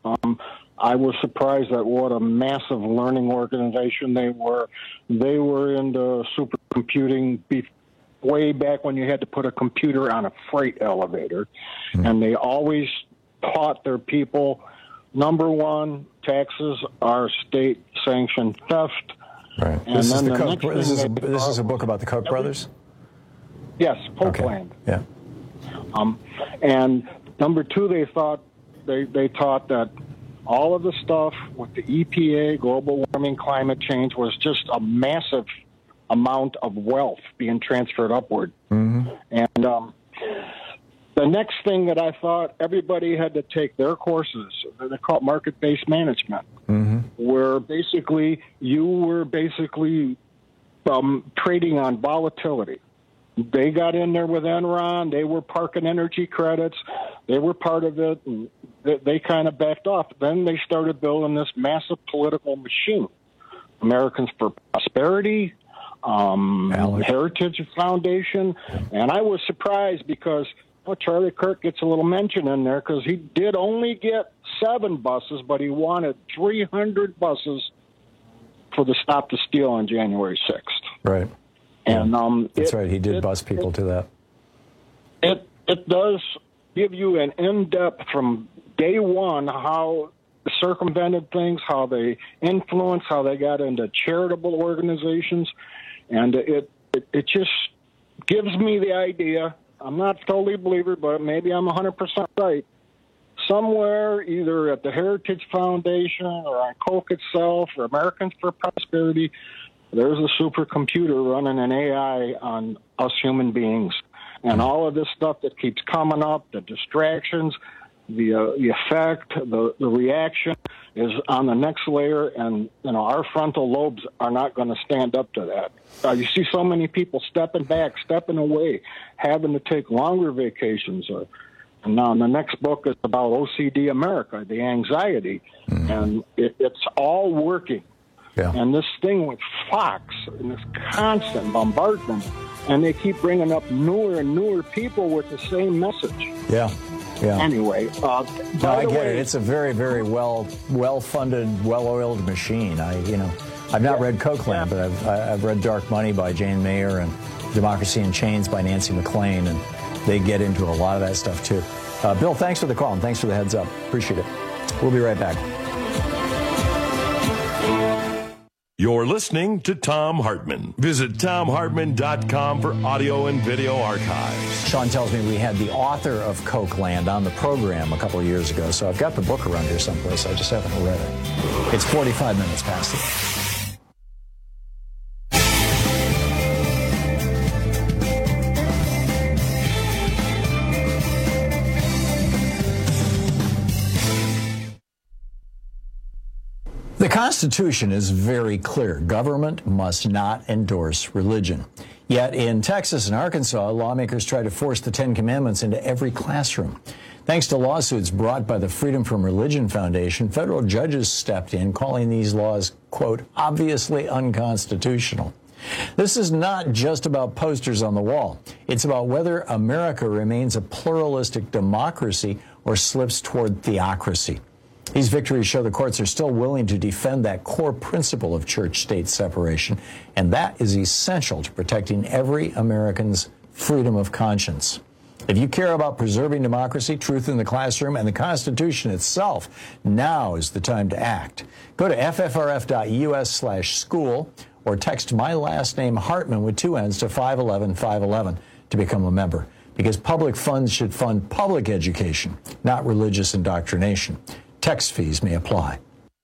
Speaker 9: I was surprised at what a massive learning organization they were. They were into supercomputing way back when you had to put a computer on a freight elevator. And they always taught their people, number one, taxes are state-sanctioned theft.
Speaker 14: Right.
Speaker 9: And
Speaker 14: this
Speaker 9: then
Speaker 14: is a book about the Koch brothers?
Speaker 9: Yes, Cokeland.
Speaker 14: Okay. Yeah.
Speaker 9: And number two, they taught that all of the stuff with the EPA, global warming, climate change was just a massive amount of wealth being transferred upward. And the next thing that I thought everybody had to take their courses, they're called market-based management, where basically you were trading on volatility. They got in there with Enron. They were parking energy credits. They were part of it. And they kind of backed off. Then they started building this massive political machine. Americans for Prosperity, Heritage Foundation. And I was surprised because Charlie Kirk gets a little mention in there because he did only get 7 buses, but he wanted 300 buses for the Stop the Steal on January 6th.
Speaker 14: Right.
Speaker 9: And
Speaker 14: that's right. He did bus people to that.
Speaker 9: It does give you an in-depth from day one how they circumvented things, how they influenced, how they got into charitable organizations, and it just gives me the idea. I'm not totally a believer, but maybe I'm 100% right. Somewhere, either at the Heritage Foundation or on Koch itself or Americans for Prosperity, there's a supercomputer running an AI on us human beings. And all of this stuff that keeps coming up, the distractions, the effect, the reaction is on the next layer, and our frontal lobes are not going to stand up to that. You see so many people stepping back, stepping away, having to take longer vacations. And now the next book is about OCD America, the anxiety, and it's all working.
Speaker 14: Yeah.
Speaker 9: And this thing with Fox and this constant bombardment, and they keep bringing up newer and newer people with the same message.
Speaker 14: Yeah.
Speaker 9: Anyway,
Speaker 14: I get it. It's a very, very well-funded, well-oiled machine. I've not read Cokeland, but I've read Dark Money by Jane Mayer and Democracy in Chains by Nancy McLean, and they get into a lot of that stuff too. Bill, thanks for the call and thanks for the heads up. Appreciate it. We'll be right back.
Speaker 13: You're listening to Thom Hartmann. Visit ThomHartmann.com for audio and video archives.
Speaker 14: Sean tells me we had the author of Cokeland on the program a couple of years ago, so I've got the book around here someplace. I just haven't read it. It's 45 minutes past it. The Constitution is very clear. Government must not endorse religion. Yet in Texas and Arkansas, lawmakers try to force the Ten Commandments into every classroom. Thanks to lawsuits brought by the Freedom from Religion Foundation, federal judges stepped in, calling these laws, quote, obviously unconstitutional. This is not just about posters on the wall. It's about whether America remains a pluralistic democracy or slips toward theocracy. These victories show the courts are still willing to defend that core principle of church-state separation, and that is essential to protecting every American's freedom of conscience. If you care about preserving democracy, truth in the classroom, and the Constitution itself, now is the time to act. Go to ffrf.us/school or text my last name Hartmann with 2 N's to 511-511 to become a member, because public funds should fund public education, not religious indoctrination. Text fees may apply.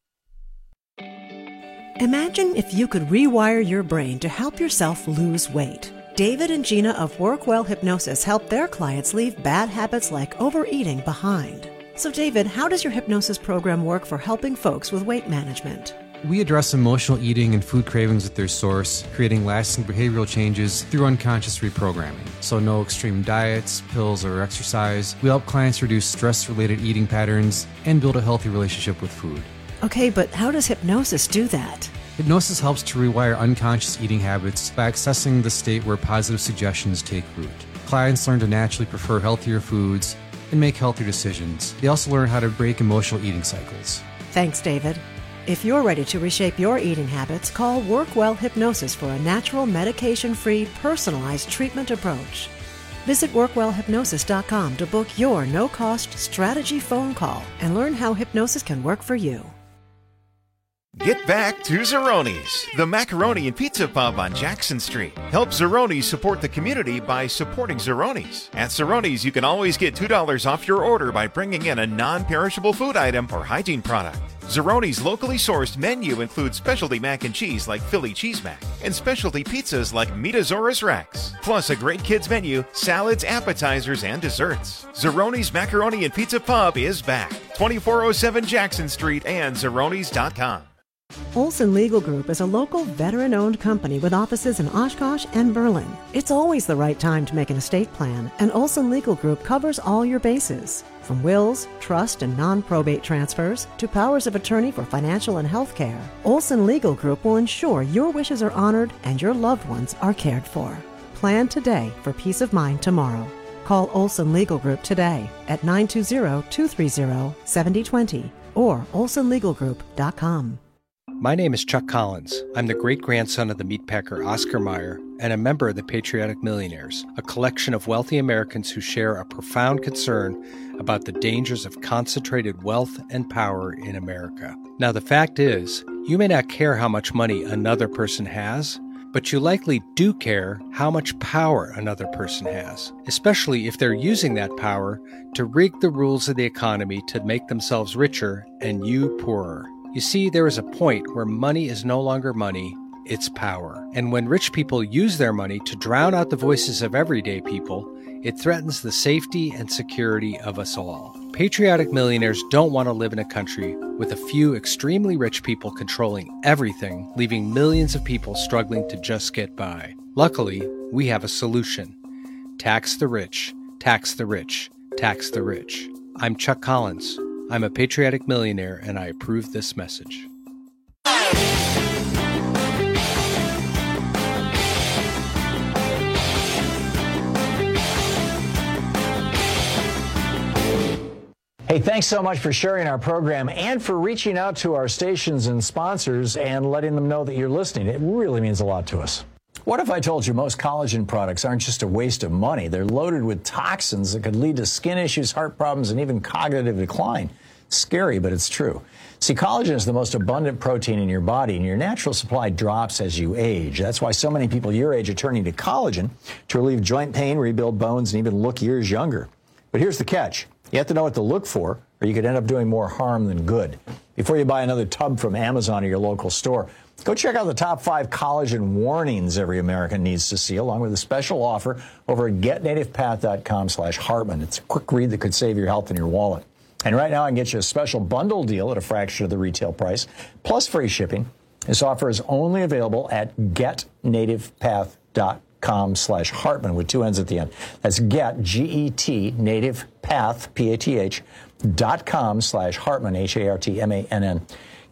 Speaker 10: Imagine if you could rewire your brain to help yourself lose weight. David and Gina of WorkWell Hypnosis help their clients leave bad habits like overeating behind. So David, how does your hypnosis program work for helping folks with weight management?
Speaker 11: We address emotional eating and food cravings at their source, creating lasting behavioral changes through unconscious reprogramming. So no extreme diets, pills, or exercise. We help clients reduce stress-related eating patterns and build a healthy relationship with food.
Speaker 10: Okay, but how does hypnosis do that?
Speaker 11: Hypnosis helps to rewire unconscious eating habits by accessing the state where positive suggestions take root. Clients learn to naturally prefer healthier foods and make healthier decisions. They also learn how to break emotional eating cycles.
Speaker 10: Thanks, David. If you're ready to reshape your eating habits, call WorkWell Hypnosis for a natural, medication-free, personalized treatment approach. Visit WorkWellHypnosis.com to book your no-cost strategy phone call and learn how hypnosis can work for you.
Speaker 12: Get back to Zeroni's, the macaroni and pizza pub on Jackson Street. Help Zeroni's support the community by supporting Zeroni's. At Zeroni's, you can always get $2 off your order by bringing in a non-perishable food item or hygiene product. Zeroni's locally sourced menu includes specialty mac and cheese like Philly Cheese Mac and specialty pizzas like Metasaurus Rex, plus a great kids menu, salads, appetizers, and desserts. Zeroni's Macaroni and Pizza Pub is back. 2407 Jackson Street and Zeronis.com.
Speaker 10: Olson Legal Group is a local veteran-owned company with offices in Oshkosh and Berlin. It's always the right time to make an estate plan, and Olson Legal Group covers all your bases. From wills, trust, and non-probate transfers to powers of attorney for financial and health care, Olson Legal Group will ensure your wishes are honored and your loved ones are cared for. Plan today for peace of mind tomorrow. Call Olson Legal Group today at 920-230-7020 or olsonlegalgroup.com.
Speaker 15: My name is Chuck Collins. I'm the great-grandson of the meatpacker Oscar Mayer and a member of the Patriotic Millionaires, a collection of wealthy Americans who share a profound concern about the dangers of concentrated wealth and power in America. Now, the fact is, you may not care how much money another person has, but you likely do care how much power another person has, especially if they're using that power to rig the rules of the economy to make themselves richer and you poorer. You see, there is a point where money is no longer money, it's power. And when rich people use their money to drown out the voices of everyday people, it threatens the safety and security of us all. Patriotic millionaires don't want to live in a country with a few extremely rich people controlling everything, leaving millions of people struggling to just get by. Luckily, we have a solution. Tax the rich, tax the rich, tax the rich. I'm Chuck Collins. I'm a patriotic millionaire, and I approve this message.
Speaker 14: Hey, thanks so much for sharing our program and for reaching out to our stations and sponsors and letting them know that you're listening. It really means a lot to us. What if I told you most collagen products aren't just a waste of money? They're loaded with toxins that could lead to skin issues, heart problems, and even cognitive decline. Scary, but it's true. See, collagen is the most abundant protein in your body, and your natural supply drops as you age. That's why so many people your age are turning to collagen to relieve joint pain, rebuild bones, and even look years younger. But here's the catch. You have to know what to look for, or you could end up doing more harm than good. Before you buy another tub from Amazon or your local store, go check out the top 5 collagen warnings every American needs to see, along with a special offer over at getnativepath.com/Hartman. It's a quick read that could save your health and your wallet. And right now I can get you a special bundle deal at a fraction of the retail price, plus free shipping. This offer is only available at getnativepath.com/Hartman with 2 N's at the end. That's get, G-E-T, native path, PATH.com/Hartman, HARTMANN.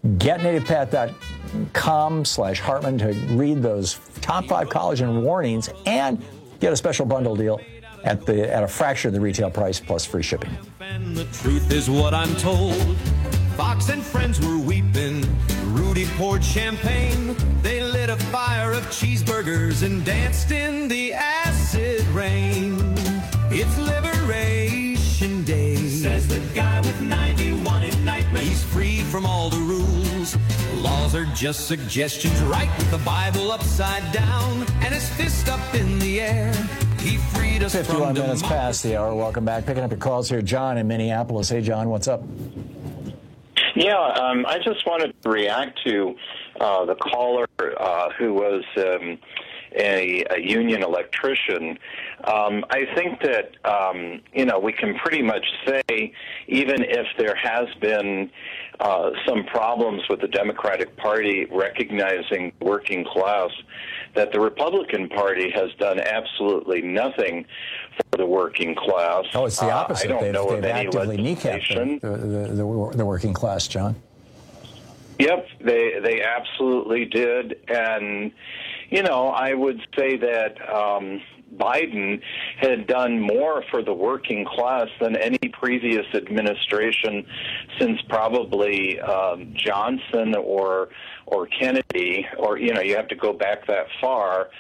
Speaker 14: Getnativepath.com/Hartman to read those top 5 collagen warnings and get a special bundle deal at a fraction of the retail price plus free shipping.
Speaker 2: And the truth is what I'm told. Fox and friends were weeping. Rudy poured champagne. They lit a fire of cheeseburgers and danced in the acid rain. It's Liberation Day, says the guy with 91 indictments. He's free from all the rules. Laws are just suggestions, right with the Bible upside down and his fist up in the air. He freed us
Speaker 14: 51 minutes past the hour. Welcome back. Picking up your calls here. John in Minneapolis. Hey, John, what's up?
Speaker 16: Yeah, I just wanted to react to the caller who was a union electrician. I think that, we can pretty much say, even if there has been some problems with the Democratic Party recognizing working class, that the Republican Party has done absolutely nothing for the working class.
Speaker 14: Oh, it's the opposite.
Speaker 16: I don't know of any legislation.
Speaker 14: The working class, John.
Speaker 16: Yep, they absolutely did. And, I would say that Biden had done more for the working class than any previous administration since probably Johnson or Kennedy, or, you have to go back that far.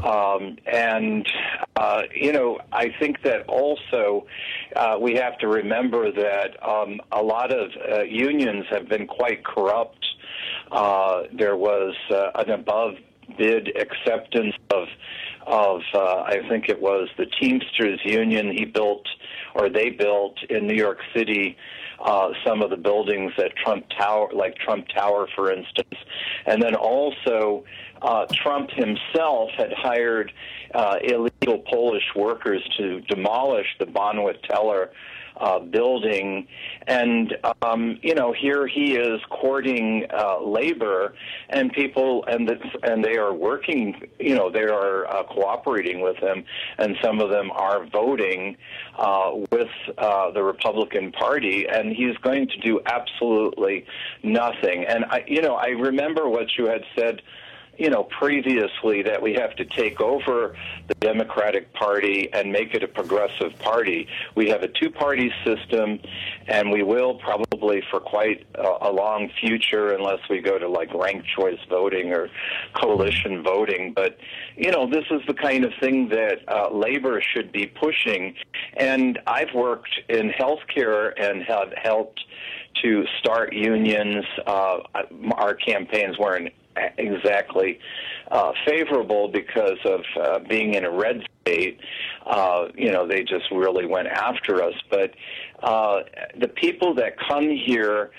Speaker 16: I think that also we have to remember that a lot of unions have been quite corrupt. There was an above bid acceptance of I think it was the Teamsters Union they built in New York City, some of the buildings at Trump Tower, like Trump Tower, for instance. And then also Trump himself had hired illegal Polish workers to demolish the Bonwit Teller building, and here he is courting labor, and people, and they are working. They are cooperating with him, and some of them are voting with the Republican Party, and he's going to do absolutely nothing. And I remember what you had said, previously, that we have to take over the Democratic Party and make it a progressive party. We have a two-party system, and we will probably for quite a long future, unless we go to like ranked choice voting or coalition voting. But, this is the kind of thing that labor should be pushing. And I've worked in healthcare and have helped to start unions. Our campaigns weren't exactly favorable because of being in a red state, they just really went after us. But the people that come here,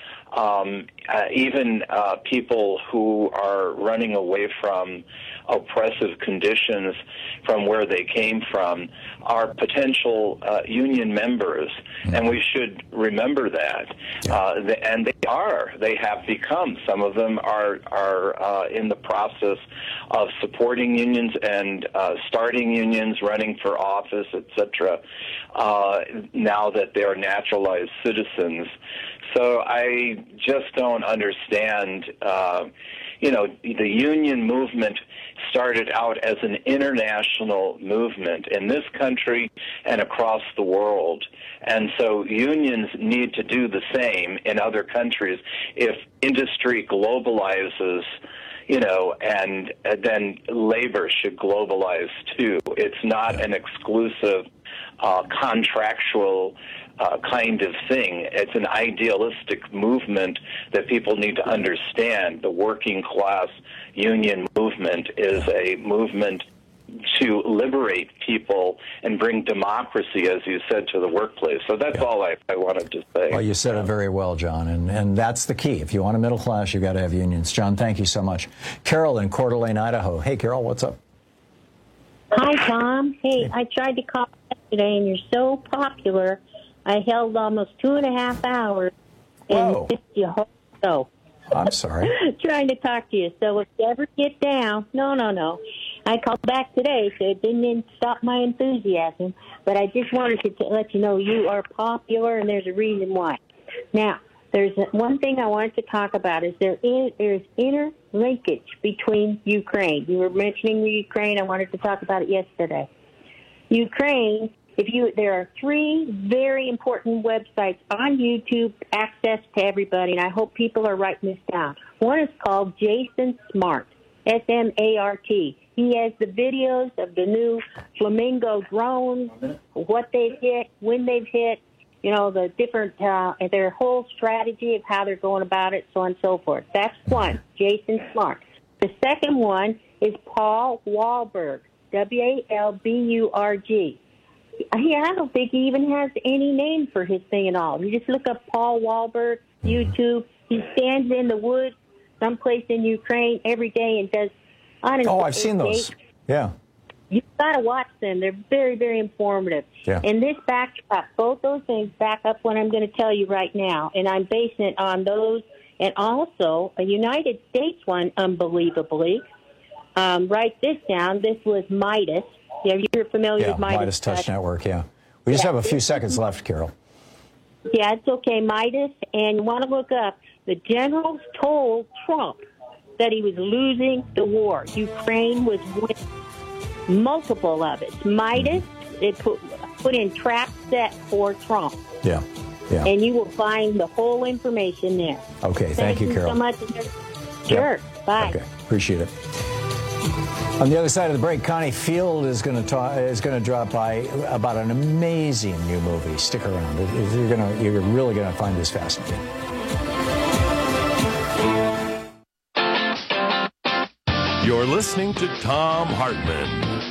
Speaker 16: even people who are running away from oppressive conditions from where they came from, are potential union members, and we should remember that. And they have become. Some of them are in the process of supporting unions and starting unions, running for office, etc. Now that they're naturalized citizens. So I just don't understand. The union movement started out as an international movement in this country and across the world. And so unions need to do the same in other countries. If industry globalizes, and then labor should globalize too. It's not an exclusive contractual kind of thing. It's an idealistic movement that people need to understand. The working class union movement is a movement to liberate people and bring democracy, as you said, to the workplace. So that's all I wanted to say.
Speaker 14: Well, you said it very well, John, and that's the key. If you want a middle class, you've got to have unions. John, thank you so much. Carol in Coeur d'Alene, Idaho. Hey, Carol, what's up?
Speaker 3: Hi, Tom. Hey, I tried to call yesterday, and you're so popular. I held almost 2.5 hours and missed you whole show.
Speaker 14: I'm sorry.
Speaker 3: Trying to talk to you. So if you ever get down, no. I called back today, so it didn't stop my enthusiasm. But I just wanted to let you know you are popular, and there's a reason why. Now, there's one thing I wanted to talk about is there's interlinkage between Ukraine. You were mentioning Ukraine. I wanted to talk about it yesterday. Ukraine, there are 3 very important websites on YouTube, access to everybody, and I hope people are writing this down. One is called Jason Smart, S-M-A-R-T. He has the videos of the new Flamingo drones, what they've hit, when they've hit, the different, their whole strategy of how they're going about it, so on and so forth. That's one, Jason Smart. The second one is Paul Wahlberg, W-A-L-B-U-R-G. I don't think he even has any name for his thing at all. You just look up Paul Wahlberg, YouTube. He stands in the woods someplace in Ukraine every day and does
Speaker 14: I've seen those. Yeah.
Speaker 3: You've got to watch them. They're very, very informative.
Speaker 14: Yeah.
Speaker 3: And this backs both those things back up what I'm going to tell you right now. And I'm basing it on those and also a United States one, unbelievably. Write this down. This was Midas. You're familiar with Midas.
Speaker 14: Midas Touch Network, yeah. We just have a few seconds left, Carol.
Speaker 3: Yeah, it's okay. Midas, and you want to look up, the generals told Trump that he was losing the war. Ukraine was winning. Multiple of it. Midas, it put in trap set for Trump.
Speaker 14: Yeah.
Speaker 3: And you will find the whole information there.
Speaker 14: Okay, thank you, Carol.
Speaker 3: Thank you so much. Sure. Bye.
Speaker 14: Okay, appreciate it. On the other side of the break, Connie Field is going to drop by about an amazing new movie. Stick around; you're really going to find this fascinating.
Speaker 13: You're listening to Thom Hartmann.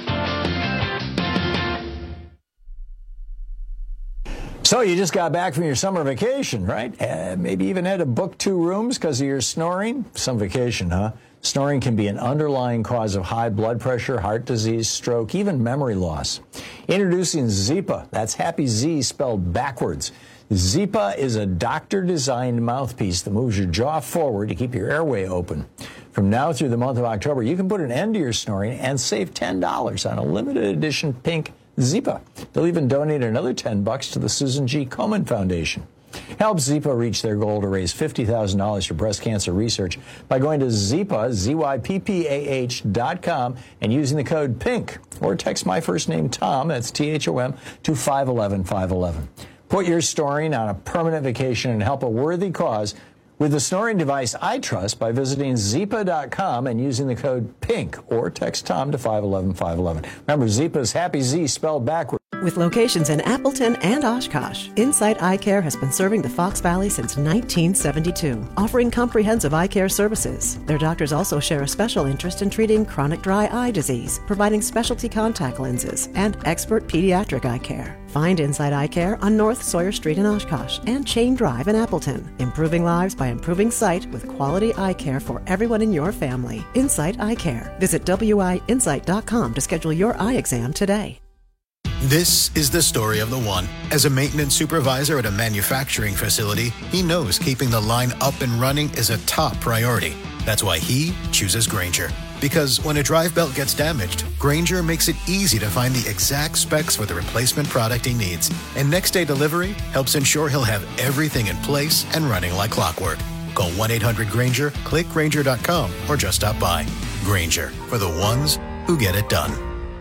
Speaker 14: So you just got back from your summer vacation, right? Maybe even had to book 2 rooms because of your snoring. Some vacation, huh? Snoring can be an underlying cause of high blood pressure, heart disease, stroke, even memory loss. Introducing Zypa. That's Happy Z spelled backwards. Zypa is a doctor-designed mouthpiece that moves your jaw forward to keep your airway open. From now through the month of October, you can put an end to your snoring and save $10 on a limited edition pink Zypa. They'll even donate another $10 to the Susan G. Komen Foundation. Help Zypa reach their goal to raise $50,000 for breast cancer research by going to Zypa, ZYPPAH.com, and using the code PINK, or text my first name, Tom, that's THOM, to 511-511. Put your snoring on a permanent vacation and help a worthy cause with the snoring device I trust by visiting Zypa.com and using the code PINK, or text Tom to 511-511. Remember, Zypa is Happy Z spelled backwards.
Speaker 10: With locations in Appleton and Oshkosh, Insight Eye Care has been serving the Fox Valley since 1972, offering comprehensive eye care services. Their doctors also share a special interest in treating chronic dry eye disease, providing specialty contact lenses, and expert pediatric eye care. Find Insight Eye Care on North Sawyer Street in Oshkosh and Chain Drive in Appleton. Improving lives by improving sight with quality eye care for everyone in your family. Insight Eye Care. Visit wiinsight.com to schedule your eye exam today.
Speaker 18: This is the story of the one. As a maintenance supervisor at a manufacturing facility, he knows keeping the line up and running is a top priority. That's why he chooses Grainger. Because when a drive belt gets damaged, Grainger makes it easy to find the exact specs for the replacement product he needs. And next day delivery helps ensure he'll have everything in place and running like clockwork. Call 1-800-GRAINGER, click Grainger.com, or just stop by. Grainger, for the ones who get it done.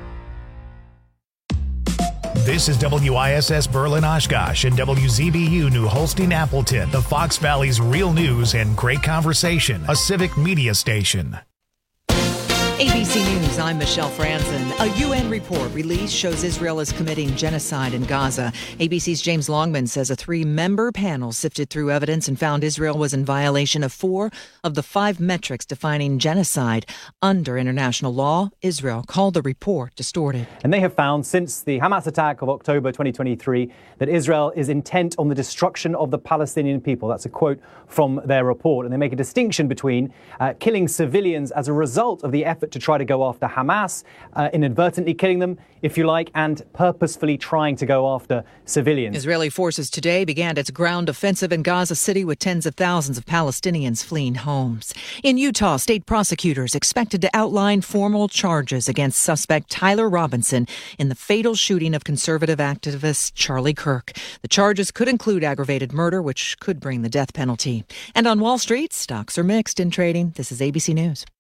Speaker 1: This is WISS Berlin Oshkosh and WZBU New Holstein Appleton, the Fox Valley's real news and great conversation, a civic media station.
Speaker 19: ABC News, I'm Michelle Franzen. A UN report released shows Israel is committing genocide in Gaza. ABC's James Longman says a 3-member panel sifted through evidence and found Israel was in violation of 4 of the 5 metrics defining genocide. Under international law, Israel called the report distorted.
Speaker 20: And they have found since the Hamas attack of October 2023 that Israel is intent on the destruction of the Palestinian people. That's a quote from their report. And they make a distinction between killing civilians as a result of the effort to try to go after Hamas, inadvertently killing them, if you like, and purposefully trying to go after civilians.
Speaker 19: Israeli forces today began its ground offensive in Gaza City with tens of thousands of Palestinians fleeing homes. In Utah, state prosecutors expected to outline formal charges against suspect Tyler Robinson in the fatal shooting of conservative activist Charlie Kirk. The charges could include aggravated murder, which could bring the death penalty. And on Wall Street, stocks are mixed in trading. This is ABC News.